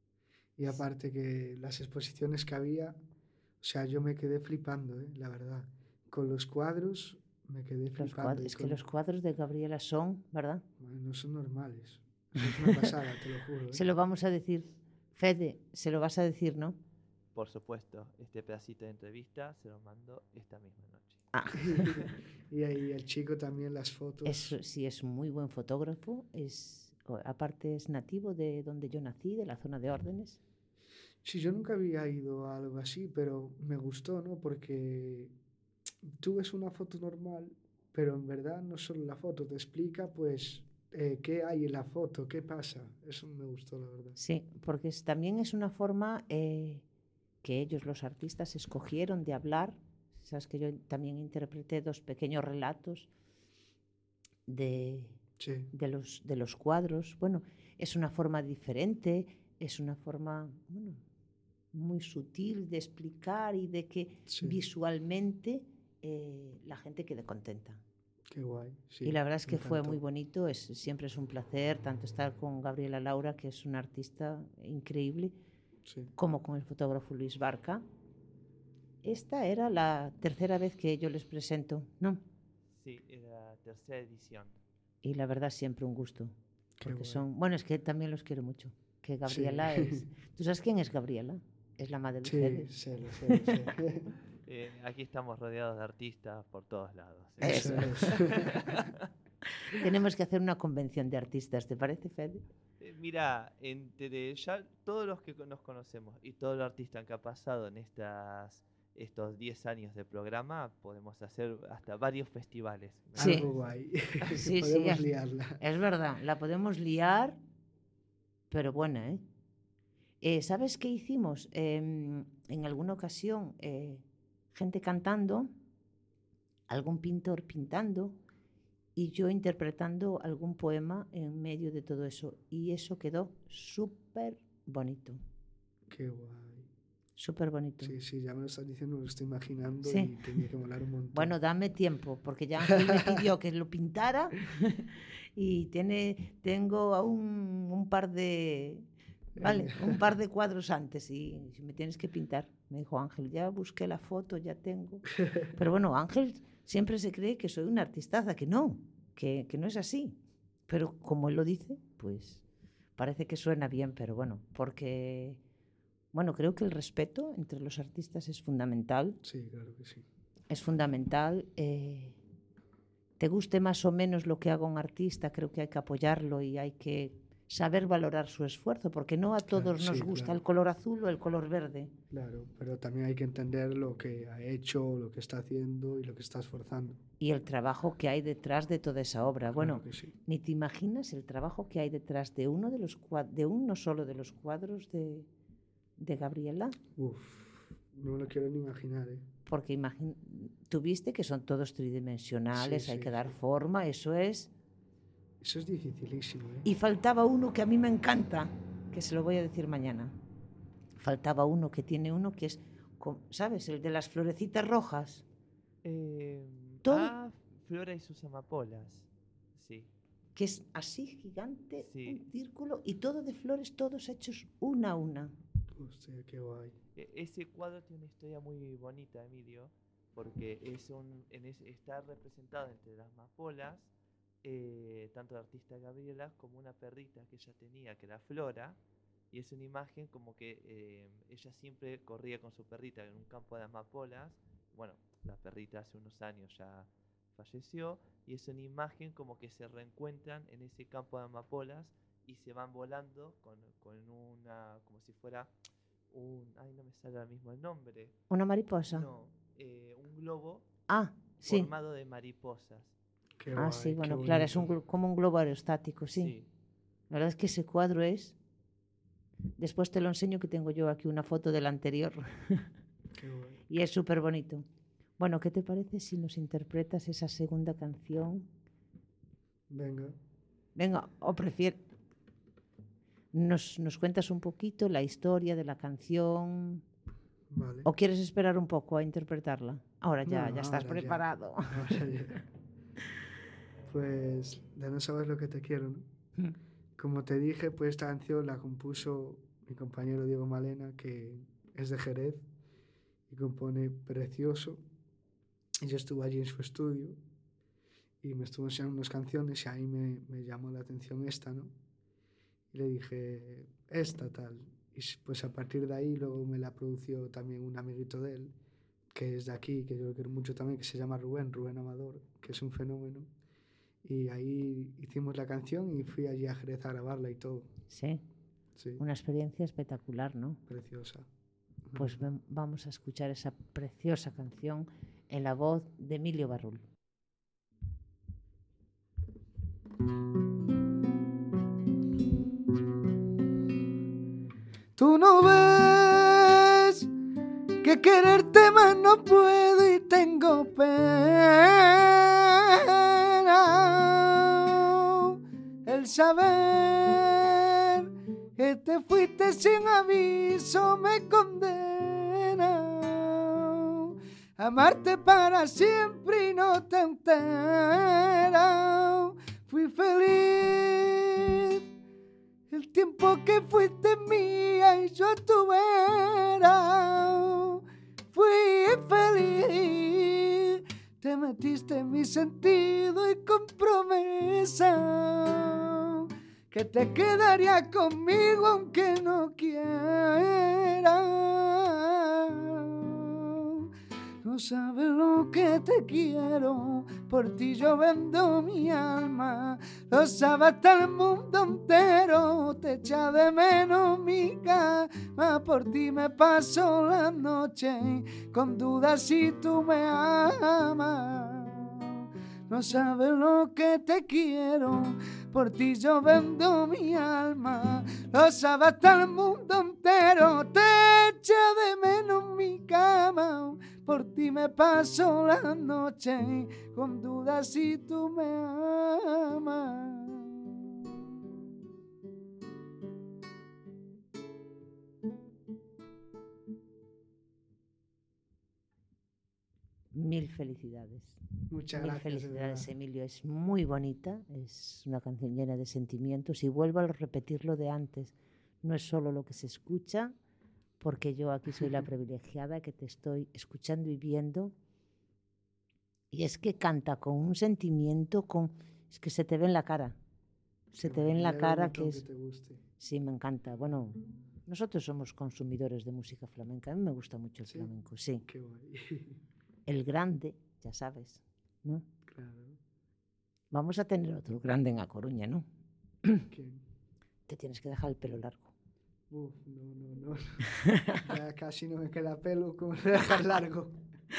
Y aparte que las exposiciones que había, o sea, yo me quedé flipando, ¿eh? La verdad. Con los cuadros me quedé Los flipando. cuadros, y es que con- los cuadros de Gabriela son, ¿verdad? Bueno, no son normales. Eso es una pasada, te lo juro. ¿eh? Se lo vamos a decir. Fede, se lo vas a decir, ¿no? Por supuesto, este pedacito de entrevista se lo mando esta misma noche. Ah, Y ahí el chico también, las fotos. es, sí, es un muy buen fotógrafo. Es, o- aparte es nativo de donde yo nací, de la zona de Órdenes. Sí, yo nunca había ido a algo así, pero me gustó, ¿no? Porque tú ves una foto normal, pero en verdad no solo la foto, te explica pues eh, qué hay en la foto, qué pasa. Eso me gustó, la verdad. Sí, porque es- también es una forma eh, que ellos, los artistas, escogieron de hablar. Sabes que yo también interpreté dos pequeños relatos de, Sí, de los, de los cuadros. Bueno, es una forma diferente, es una forma, bueno, muy sutil de explicar y de que Sí. visualmente eh, la gente quede contenta. Qué guay. Sí, y la verdad es me que fue encantó. muy bonito, es, siempre es un placer tanto estar con Gabriela Laura, que es una artista increíble, Sí. como con el fotógrafo Luis Barca. Esta era la tercera vez que yo les presento, ¿no? Sí, era la tercera edición. Y la verdad siempre un gusto, Qué porque guay. son, bueno, es que también los quiero mucho, que Gabriela Sí. es, ¿tú sabes quién es Gabriela? Es la madre de Sí, Fede. sé, lo sé, lo sé. Eh, aquí estamos rodeados de artistas por todos lados. Eso. Eso es. Tenemos que hacer una convención de artistas, ¿te parece, Fede? Eh, Mira, entre ya todos los que nos conocemos y todos los artistas que han pasado en estas estos diez años de programa, podemos hacer hasta varios festivales. Sí. Algo guay. Sí, sí, Podemos es, liarla. es verdad, la podemos liar, pero buena, ¿eh? Eh, ¿Sabes qué hicimos? Eh, en alguna ocasión, eh, gente cantando, algún pintor pintando y yo interpretando algún poema en medio de todo eso. Y eso quedó súper bonito, Qué guay. súper bonito. Sí, sí, ya me lo estás diciendo, me lo estoy imaginando Sí. y tenía que molar un montón. Bueno, dame tiempo, porque ya Ángel me pidió que lo pintara y tiene, tengo aún un par de, vale, un par de cuadros antes y si me tienes que pintar. Me dijo Ángel, ya busqué la foto, ya tengo. Pero bueno, Ángel siempre se cree que soy una artistaza, que no, que, que no es así. Pero como él lo dice, pues parece que suena bien, pero bueno, porque, bueno, creo que el respeto entre los artistas es fundamental. Sí, claro que sí. Es fundamental. Eh, te guste más o menos lo que haga un artista, creo que hay que apoyarlo y hay que saber valorar su esfuerzo, porque no a todos Claro, nos sí, gusta claro. el color azul o el color verde. Claro, pero también hay que entender lo que ha hecho, lo que está haciendo y lo que está esforzando. Y el trabajo que hay detrás de toda esa obra. Bueno, Claro que sí. ni te imaginas el trabajo que hay detrás de uno de los cuad- de uno solo de los cuadros de, de Gabriela, Uf, no me lo quiero ni imaginar, ¿eh? porque imagin- tuviste que son todos tridimensionales, Sí, hay sí, que dar sí. forma, eso es. Eso es dificilísimo, ¿eh? Y faltaba uno que a mí me encanta, que se lo voy a decir mañana. Faltaba uno que tiene uno que es, co- ¿sabes? El de las florecitas rojas. Eh, Todo- ah, Flora y sus amapolas. Sí. Que es así gigante, Sí. un círculo y todo de flores, todos hechos una a una. Hostia, qué guay. E- Ese cuadro tiene una historia muy bonita, Emilio, porque es un, en ese- está representado entre las amapolas, eh, tanto la artista Gabriela como una perrita que ella tenía, que era Flora, y es una imagen como que eh, ella siempre corría con su perrita en un campo de amapolas. Bueno, la perrita hace unos años ya falleció, y es una imagen como que se reencuentran en ese campo de amapolas y se van volando con, con una, como si fuera un, ay, no me sale ahora mismo el nombre. Una mariposa. No, eh, un globo Ah, sí. formado de mariposas. Qué Ah, guay, sí, qué bueno, claro, es un, bonito. glo- como un globo aerostático, sí. Sí. La verdad es que ese cuadro es... Después te lo enseño, que tengo yo aquí una foto del anterior Qué guay. y es súper bonito. Bueno, ¿qué te parece si nos interpretas esa segunda canción? Venga. Venga, o prefieres... Nos, nos cuentas un poquito la historia de la canción, Vale. o quieres esperar un poco a interpretarla. Ahora ya, No, ya no, estás ahora ya. preparado. Ahora ya. Pues de no sabes lo que te quiero, ¿no? Como te dije, pues esta canción la compuso mi compañero Diego Malena, que es de Jerez y compone precioso. Y yo estuve allí en su estudio y me estuvo enseñando unas canciones y ahí me, me llamó la atención esta, ¿no? Y le dije, esta tal. Y s- pues a partir de ahí luego me la produció también un amiguito de él, que es de aquí, que yo lo quiero mucho también, que se llama Rubén, Rubén Amador, que es un fenómeno. Y ahí hicimos la canción y fui allí a Jerez a grabarla y todo. Sí, Sí, una experiencia espectacular, ¿no? preciosa. Pues ven- vamos a escuchar esa preciosa canción en la voz de Emilio Barrul. Tú no ves que quererte más no puedo y tengo pena el saber que te te fuiste sin aviso me condena. Amarte para siempre y no te entera. Fui feliz el tiempo que fuiste mía y yo tu era. Fui feliz, te metiste en mi sentido y con promesa que te quedaría conmigo aunque no quiera. No sabes lo que te quiero, por ti yo vendo mi alma. Lo sabe hasta el mundo entero, te echa de menos mi cama. Por ti me paso la noche con dudas si tú me amas. No sabes lo que te quiero, por ti yo vendo mi alma. Lo sabe hasta el mundo entero, te echa de menos mi cama. Por ti me paso la noche con dudas si tú me amas. Mil felicidades. Muchas Mil gracias. felicidades, Emilio. Es muy bonita, es una canción llena de sentimientos y vuelvo a repetir lo de antes. No es solo lo que se escucha, porque yo aquí soy la privilegiada que te estoy escuchando y viendo. Y es que canta con un sentimiento, con es que se te ve en la cara. Se Qué te ve en bueno, la me cara alegro un que montón es... que te guste. Sí, me encanta. Bueno, nosotros somos consumidores de música flamenca. A mí me gusta mucho el ¿Sí? flamenco, sí. Qué guay. El grande, ya sabes, ¿no? Claro. Vamos a tener otro grande en A Coruña, ¿no? ¿Quién? Te tienes que dejar el pelo largo. Uf, no, no, no. Ya casi no me queda pelo, como lo dejas largo.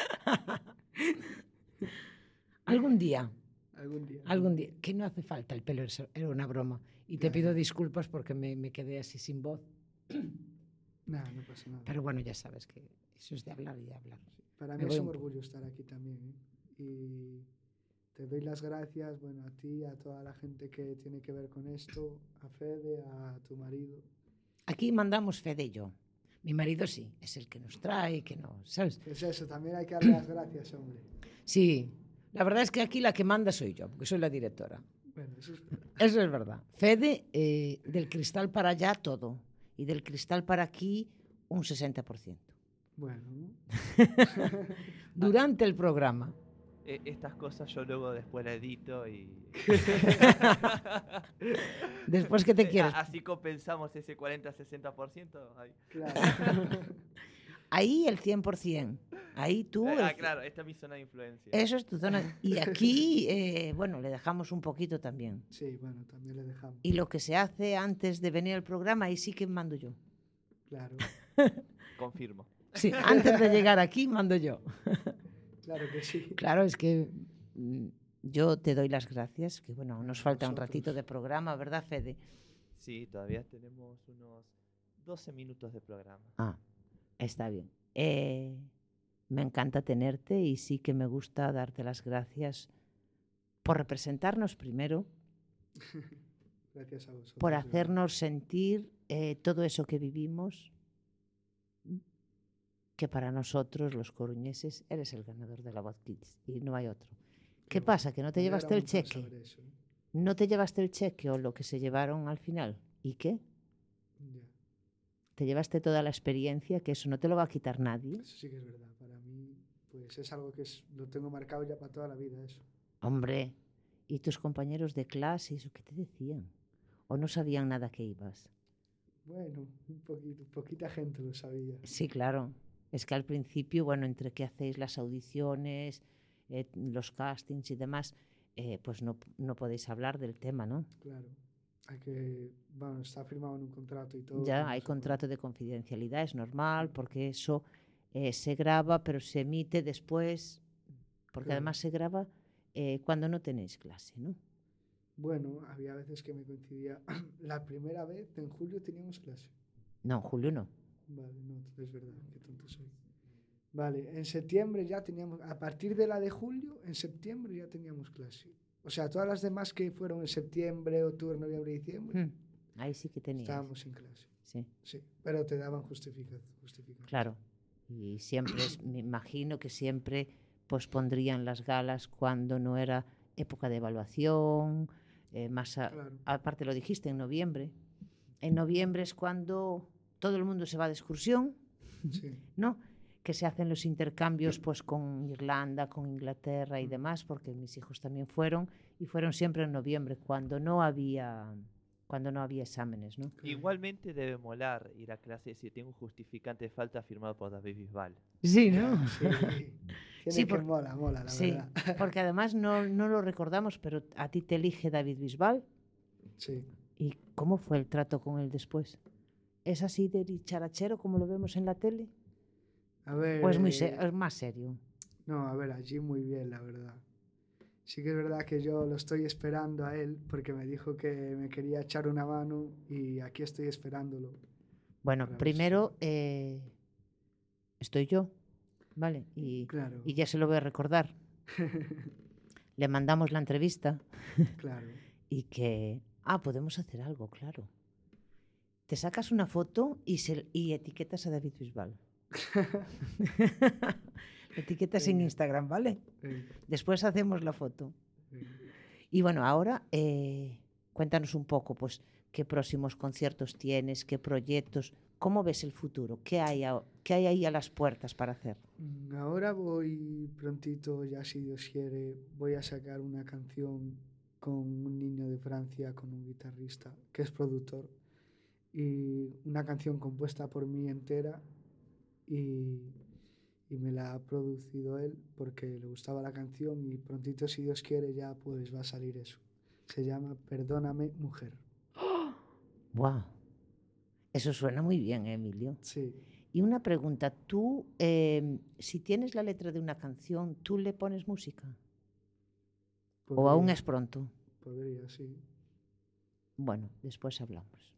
Algún día, Algún día. algún día, que no hace falta el pelo, eso era una broma. Y te Ya, pido ya. disculpas porque me, me quedé así sin voz. Nada, no pasa nada. Pero bueno, ya sabes que eso es de hablar y de hablar. Para Me mí voy es un un poco. orgullo estar aquí también, ¿eh? Y te doy las gracias, bueno, a ti, a toda la gente que tiene que ver con esto, a Fede, a tu marido. Aquí mandamos Fede y yo. Mi marido sí, es el que nos trae, que nos, ¿sabes? Es eso, también hay que darle las gracias, hombre. Sí, la verdad es que aquí la que manda soy yo, porque soy la directora. Bueno, eso es verdad. Eso es verdad. Fede, eh, del cristal para allá todo. Y del cristal para aquí, un sesenta por ciento. Bueno, Durante el programa. E- estas cosas yo luego después la edito y... Después, ¿qué te Eh, quieres? a- Así compensamos ese cuarenta a sesenta por ciento. Ahí. claro. Ahí el cien por ciento. Ahí tú... Eh, el ah, cien. claro, esta es mi zona de influencia. Eso es tu zona. Y aquí, eh, bueno, le dejamos un poquito también. Sí, bueno, también le dejamos. Y lo que se hace antes de venir al programa, ahí sí que mando yo. Claro, Confirmo. Sí, antes de llegar aquí, mando yo. claro que sí. Claro, es que mm, yo te doy las gracias, que bueno, nos A falta un vosotros. ratito de programa, ¿verdad, Fede? Sí, todavía tenemos unos doce minutos de programa. Ah, está bien. Eh, me encanta tenerte y sí que me gusta darte las gracias por representarnos primero, Gracias a vosotros. por de verdad. hacernos sentir eh, todo eso que vivimos, ¿m? que para nosotros, los coruñeses, eres el ganador de la Voz Kids y no hay otro. ¿Qué bueno. pasa? ¿Que no te Me llevaste alegra el un montón cheque? saber eso, ¿eh? ¿No te llevaste el cheque o lo que se llevaron al final? ¿Y qué? Ya. Te llevaste toda la experiencia, que eso no te lo va a quitar nadie. Eso sí que es verdad. Para mí, pues es algo que es, lo tengo marcado ya para toda la vida, eso. Hombre, ¿y tus compañeros de clase, eso qué te decían? ¿O no sabían nada que ibas? Bueno, un poquito, poquita gente lo sabía. Sí, claro. Es que al principio, bueno, entre que hacéis las audiciones, eh, los castings y demás, eh, pues no, no podéis hablar del tema, ¿no? Claro. Hay que, bueno, está firmado en un contrato y todo. que Ya no hay se puede- contrato de confidencialidad, es normal, porque eso eh, se graba, pero se emite después, porque Claro. además se graba eh, cuando no tenéis clase, ¿no? Bueno, había veces que me coincidía. La primera vez, en julio, teníamos clase. No, en julio no. Vale, no, es verdad, qué tonto soy. Vale, en septiembre ya teníamos, a partir de la de julio, en septiembre ya teníamos clase. O sea, todas las demás que fueron en septiembre, octubre, noviembre y diciembre, Hmm, Ahí sí que teníais. estábamos en clase. sí. Sí, pero te daban justifica- justificación. Claro. Y siempre, es- me imagino que siempre pospondrían las galas cuando no era época de evaluación, eh, más a- Claro. aparte lo dijiste, en noviembre. En noviembre es cuando todo el mundo se va de excursión, Sí. ¿no? Que se hacen los intercambios pues con Irlanda, con Inglaterra y Mm. demás, porque mis hijos también fueron, y fueron siempre en noviembre, cuando no había, cuando no había exámenes, ¿no? Claro. Igualmente debe molar ir a clase si tiene un justificante de falta firmado por David Bisbal. Sí, Ya, sí. Tiene Sí, que porque- mola, mola, la Sí, verdad. porque además no, no lo recordamos, pero a ti te elige David Bisbal. Sí. ¿Y cómo fue el trato con él después? ¿Es así de dicharachero como lo vemos en la tele? A ver. ¿O es, muy eh, se- es más serio? No, a ver, allí muy bien, la verdad. Sí que es verdad que yo lo estoy esperando a él porque me dijo que me quería echar una mano y aquí estoy esperándolo. Bueno, Para ver primero eh, estoy yo, ¿vale? Y, Claro. y ya se lo voy a recordar. Le mandamos la entrevista Claro. y que... Ah, podemos hacer algo, claro. Te sacas una foto y, se, y etiquetas a David Bisbal. Etiquetas en Venga. Instagram, ¿vale? Eh, Después hacemos la foto. eh. Y bueno, ahora eh, cuéntanos un poco, pues, qué próximos conciertos tienes, qué proyectos, cómo ves el futuro, qué hay, a- qué hay ahí a las puertas para hacer. Mm, Ahora voy prontito, ya si Dios quiere, voy a sacar una canción con un niño de Francia, con un guitarrista que es productor, y una canción compuesta por mí entera y, y me la ha producido él porque le gustaba la canción y prontito, si Dios quiere, ya pues va a salir eso. Se llama Perdóname, mujer. ¡Wow! Eso suena muy bien, ¿eh, Emilio. Sí, Y una pregunta, tú, eh, si tienes la letra de una canción, ¿tú le pones música? ¿O aún podría, es pronto? podría, sí. Bueno, después hablamos.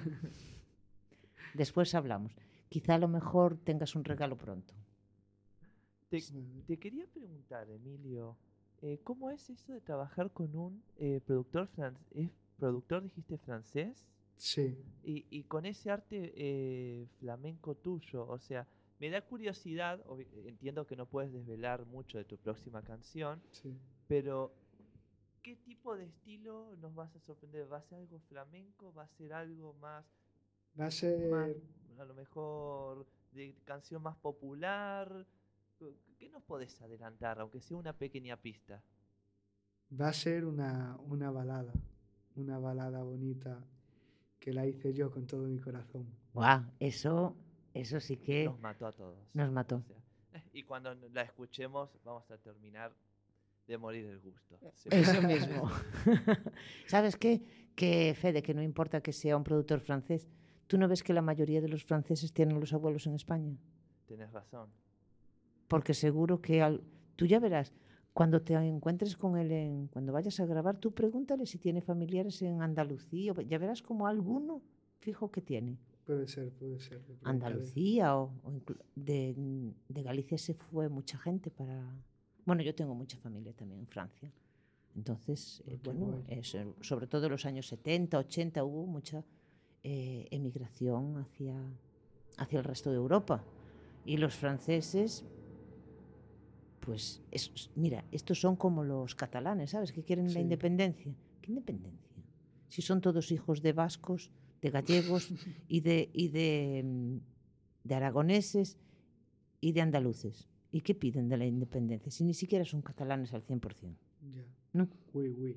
Después hablamos. Quizá a lo mejor tengas un regalo pronto. Te, Sí. te quería preguntar, Emilio, eh, ¿cómo es eso de trabajar con un eh, productor francés? ¿Es productor, dijiste, francés? Sí, Y, y con ese arte eh, flamenco tuyo, o sea, me da curiosidad, obvi- entiendo que no puedes desvelar mucho de tu próxima canción, sí. pero ¿qué tipo de estilo nos vas a sorprender? ¿Va a ser algo flamenco? ¿Va a ser algo más, Va a más ser, a lo mejor de canción más popular? ¿Qué nos podés adelantar, aunque sea una pequeña pista? va a ser una, una balada, una balada bonita que la hice yo con todo mi corazón. ¡Guau! Eso, eso sí que Nos mató a todos. nos mató. O sea, y cuando la escuchemos vamos a terminar de morir el gusto. Sí. Eso mismo. ¿Sabes qué? Que, Fede, que no importa que sea un productor francés, ¿tú no ves que la mayoría de los franceses tienen los abuelos en España? Tenés razón. Porque seguro que al- tú ya verás, cuando te encuentres con él, en, cuando vayas a grabar, tú pregúntale si tiene familiares en Andalucía, o- ya verás como alguno fijo que tiene. Puede ser, puede ser. le preguntaré. Andalucía o, o inclu- de, de Galicia se fue mucha gente para... Bueno, yo tengo mucha familia también en Francia. Entonces, eh, Oh, qué bueno, guay. eso, sobre todo en los años setenta, ochenta hubo mucha eh, emigración hacia, hacia el resto de Europa. Y los franceses, pues, es- mira, estos son como los catalanes, ¿sabes? Que quieren la Sí. independencia. ¿Qué independencia? Si son todos hijos de vascos, de gallegos y de, y de, mm, de aragoneses y de andaluces. ¿Y qué piden de la independencia? Si ni siquiera son catalanes al cien por cien. Ya. ¿No? Oui, oui.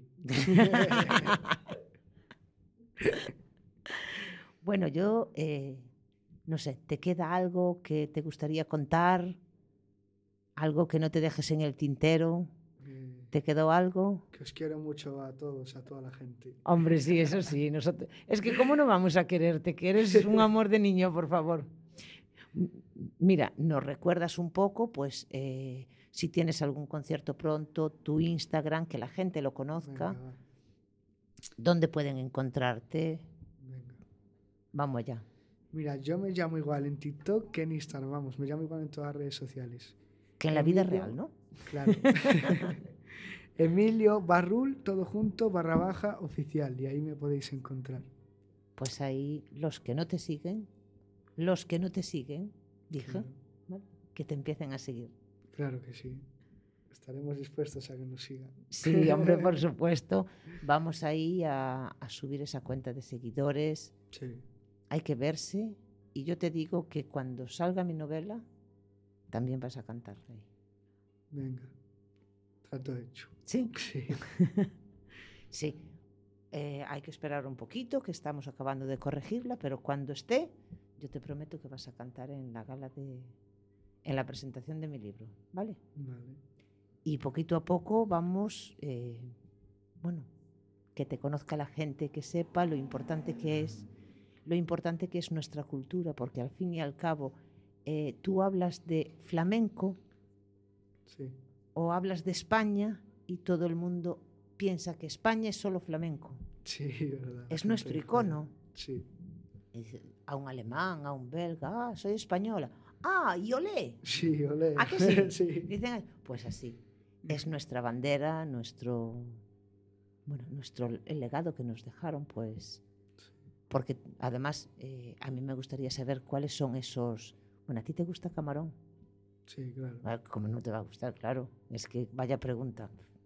Bueno, yo, eh, no sé, ¿te queda algo que te gustaría contar? ¿Algo que no te dejes en el tintero? Eh, ¿Te quedó algo? que os quiero mucho a todos, a toda la gente. Hombre, sí, eso sí. Nosotros... Es que ¿cómo no vamos a quererte? Que eres un amor de niño, por favor. M- Mira, nos recuerdas un poco, pues, eh, si tienes algún concierto pronto, tu Instagram, que la gente lo conozca, Venga, va, dónde pueden encontrarte. venga. Vamos allá. Mira, yo me llamo igual en TikTok que en Instagram, vamos, me llamo igual en todas las redes sociales. Que en la vida Emilio- real, ¿no? Claro. Emilio Barrul, todo junto, barra baja, oficial, y ahí me podéis encontrar. pues ahí los que no te siguen, los que no te siguen, dije, Claro. ¿vale? Que te empiecen a seguir. Claro que sí. Estaremos dispuestos a que nos sigan. Sí, hombre, por supuesto. Vamos ahí a, a subir esa cuenta de seguidores. Sí. Hay que verse. Y yo te digo que cuando salga mi novela, también vas a cantar ahí. Venga. Trato hecho. Sí, Sí. sí. Eh, hay que esperar un poquito, que estamos acabando de corregirla, pero cuando esté, yo te prometo que vas a cantar en la gala de, en la presentación de mi libro, ¿vale? Vale. Y poquito a poco vamos, eh, bueno, que te conozca la gente, que sepa lo importante que es, lo importante que es nuestra cultura, porque al fin y al cabo eh, tú hablas de flamenco Sí. o hablas de España y todo el mundo piensa que España es solo flamenco. Sí, verdad. Es La nuestro gente icono. Sí. Dice, a un alemán, a un belga, ah, soy española. Ah, y olé. Sí, olé. ¿A que sí? Sí. Dicen, pues así. Es nuestra bandera, nuestro, bueno, nuestro el legado que nos dejaron, pues, porque además eh, a mí me gustaría saber cuáles son esos. Bueno, ¿a ti te gusta camarón? Sí, claro. Ah, ¿cómo no te va a gustar? Claro, es que vaya pregunta.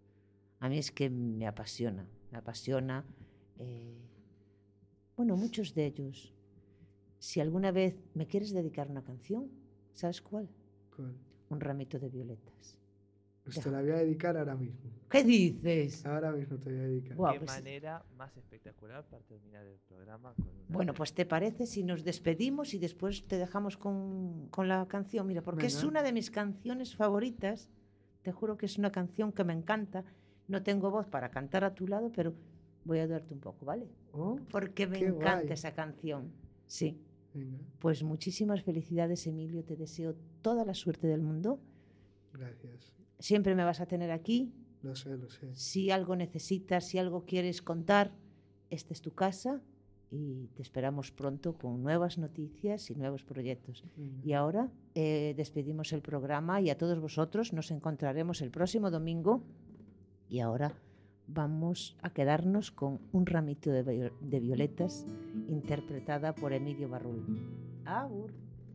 A mí es que me apasiona, me apasiona. Eh, bueno, muchos de ellos. Si alguna vez me quieres dedicar una canción, ¿sabes cuál? ¿Cuál? Un ramito de violetas. Pues te la voy a dedicar ahora mismo. ¿Qué dices? Ahora mismo te voy a dedicar. Guau, Qué pues- manera más espectacular para terminar el programa con una Bueno, pues ¿te parece si nos despedimos y después te dejamos con, con la canción? Mira, porque es Venga. una de mis canciones favoritas. Te juro que es una canción que me encanta. No tengo voz para cantar a tu lado, pero voy a ayudarte un poco, ¿vale? Oh, Porque me qué encanta guay. esa canción. Sí. Venga, Pues muchísimas felicidades, Emilio. Te deseo toda la suerte del mundo. gracias. Siempre me vas a tener aquí. Lo sé, lo sé. Si algo necesitas, si algo quieres contar, esta es tu casa y te esperamos pronto con nuevas noticias y nuevos proyectos. Venga. Y ahora eh, despedimos el programa y a todos vosotros nos encontraremos el próximo domingo. Y ahora vamos a quedarnos con un ramito de, vi- de violetas interpretada por Emilio Barrul. Agur.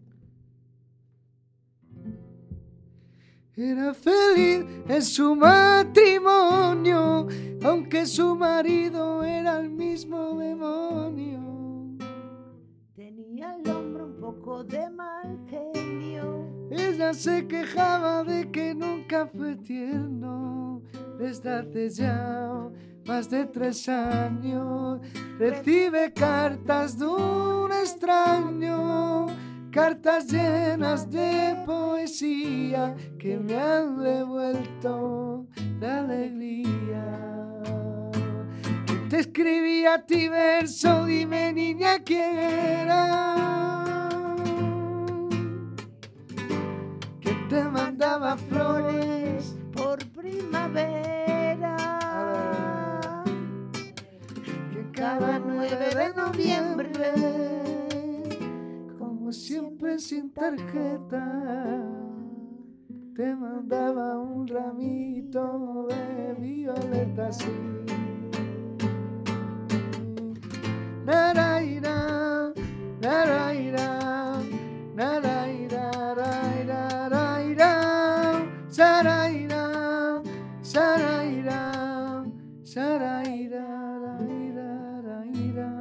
Era feliz en su matrimonio, aunque su marido era el mismo demonio. Tenía el hombre un poco de mal genio. Ella se quejaba de que nunca fue tierno. Desde hace ya más de tres años recibe cartas de un extraño, cartas llenas de poesía que me han devuelto la alegría. Te escribí a ti verso, dime niña quién era, que te mandaba flores Por primavera, que cada nueve de noviembre, como siempre sin tarjeta, te mandaba un ramito de violetas. Sí. Naraira, naraira, naraira, raira, raira, saraira, saraira, saraira, raira, raira.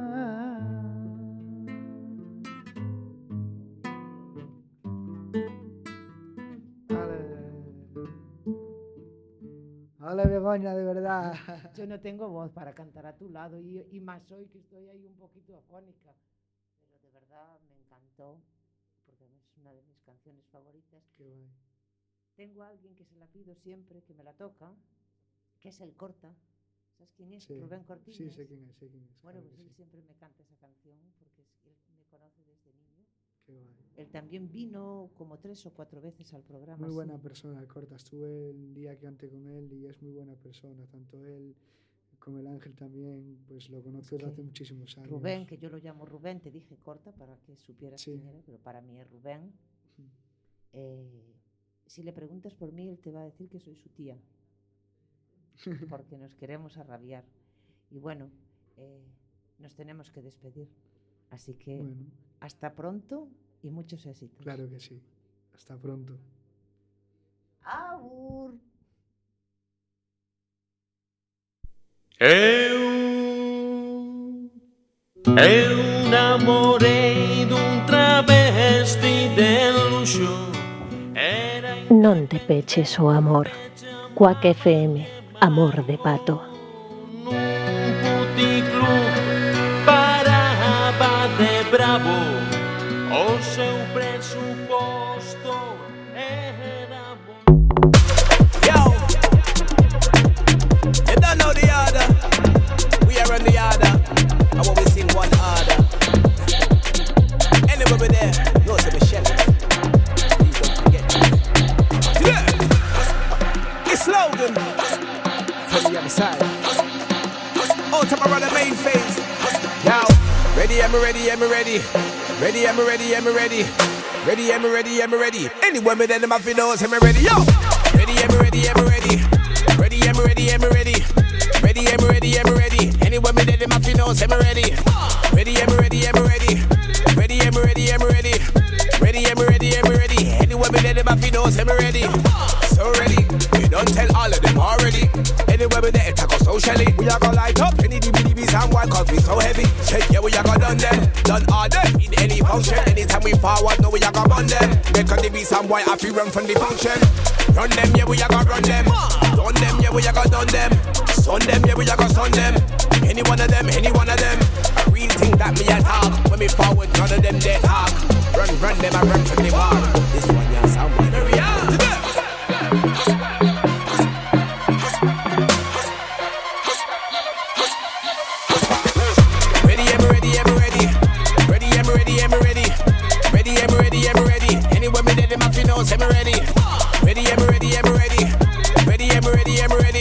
Hola Begoña, de verdad. yo no tengo voz para cantar a tu lado y, y más hoy que estoy ahí un poquito afónica. Pero de verdad me encantó, porque es una de mis canciones favoritas. Qué guay. Tengo a alguien que se la pido siempre, que me la toca, que es el Corta. ¿Sabes quién es? Sí, Rubén Cortines. sí, sé quién es, sé quién es. Bueno, claro pues que él sí. siempre me canta esa canción porque es, él me conoce desde niño. Qué guay. Él también vino como tres o cuatro veces al programa. Muy sí. buena persona, Corta. Estuve el día que antes con él y es muy buena persona. Tanto él como el Ángel también, pues lo conozco desde que hace muchísimos años. Rubén, que yo lo llamo Rubén, te dije Corta para que supieras Sí. quién era, pero para mí es Rubén. Ujú. Eh, si le preguntas por mí, él te va a decir que soy su tía, porque nos queremos a rabiar. Y bueno, eh, nos tenemos que despedir. Así que Bueno, hasta pronto y muchos éxitos. claro que sí. Hasta pronto. Agur. Eu, eu namorei dun travesti del luxo. Era Non te peches o amor. Quack F M, amor de pato. nun puticlub paraba de bravo. O seu presuposto era bo. Yo, you don't know the order. We are on the order, and what we sing one order. Anyway, we there, no to Michelle. Please don't forget. Yeah, it's Logan. From the other side. Oh, to my brother main phase. Yo, ready, I'm ready, I'm ready. Ready, I'm ready, I'm ready. Ready, I'm ready, I'm ready. Anyway, me then them have knows I'm ready. Yo, ready, I'm ready, I'm ready. Ready, I'm ready, I'm ready. Ready, I'm ready, I'm ready. Anyway, me then them have knows I'm ready. Ready, I'm ready, I'm ready. Ready, I'm ready, I'm ready. Ready, I'm ready, I'm ready. Anyway, me then them have knows I'm ready. So ready, we don't tell all of them already. Anyway, we there to go socially. We are gonna light up any D B D Bs and why cause we so heavy. Check, yeah, we are gonna done them. Done all them in any function. Anytime we forward, no, we are gonna run them. Because the be some boy I feel run from the function. Run them, yeah, we are gonna run them. Done them, yeah, we are gonna done them. Sun them, yeah, we are gonna sun them. Any one of them, any one of them. A real thing that me a talk. When me forward, none of them they talk. Run, run them, I run for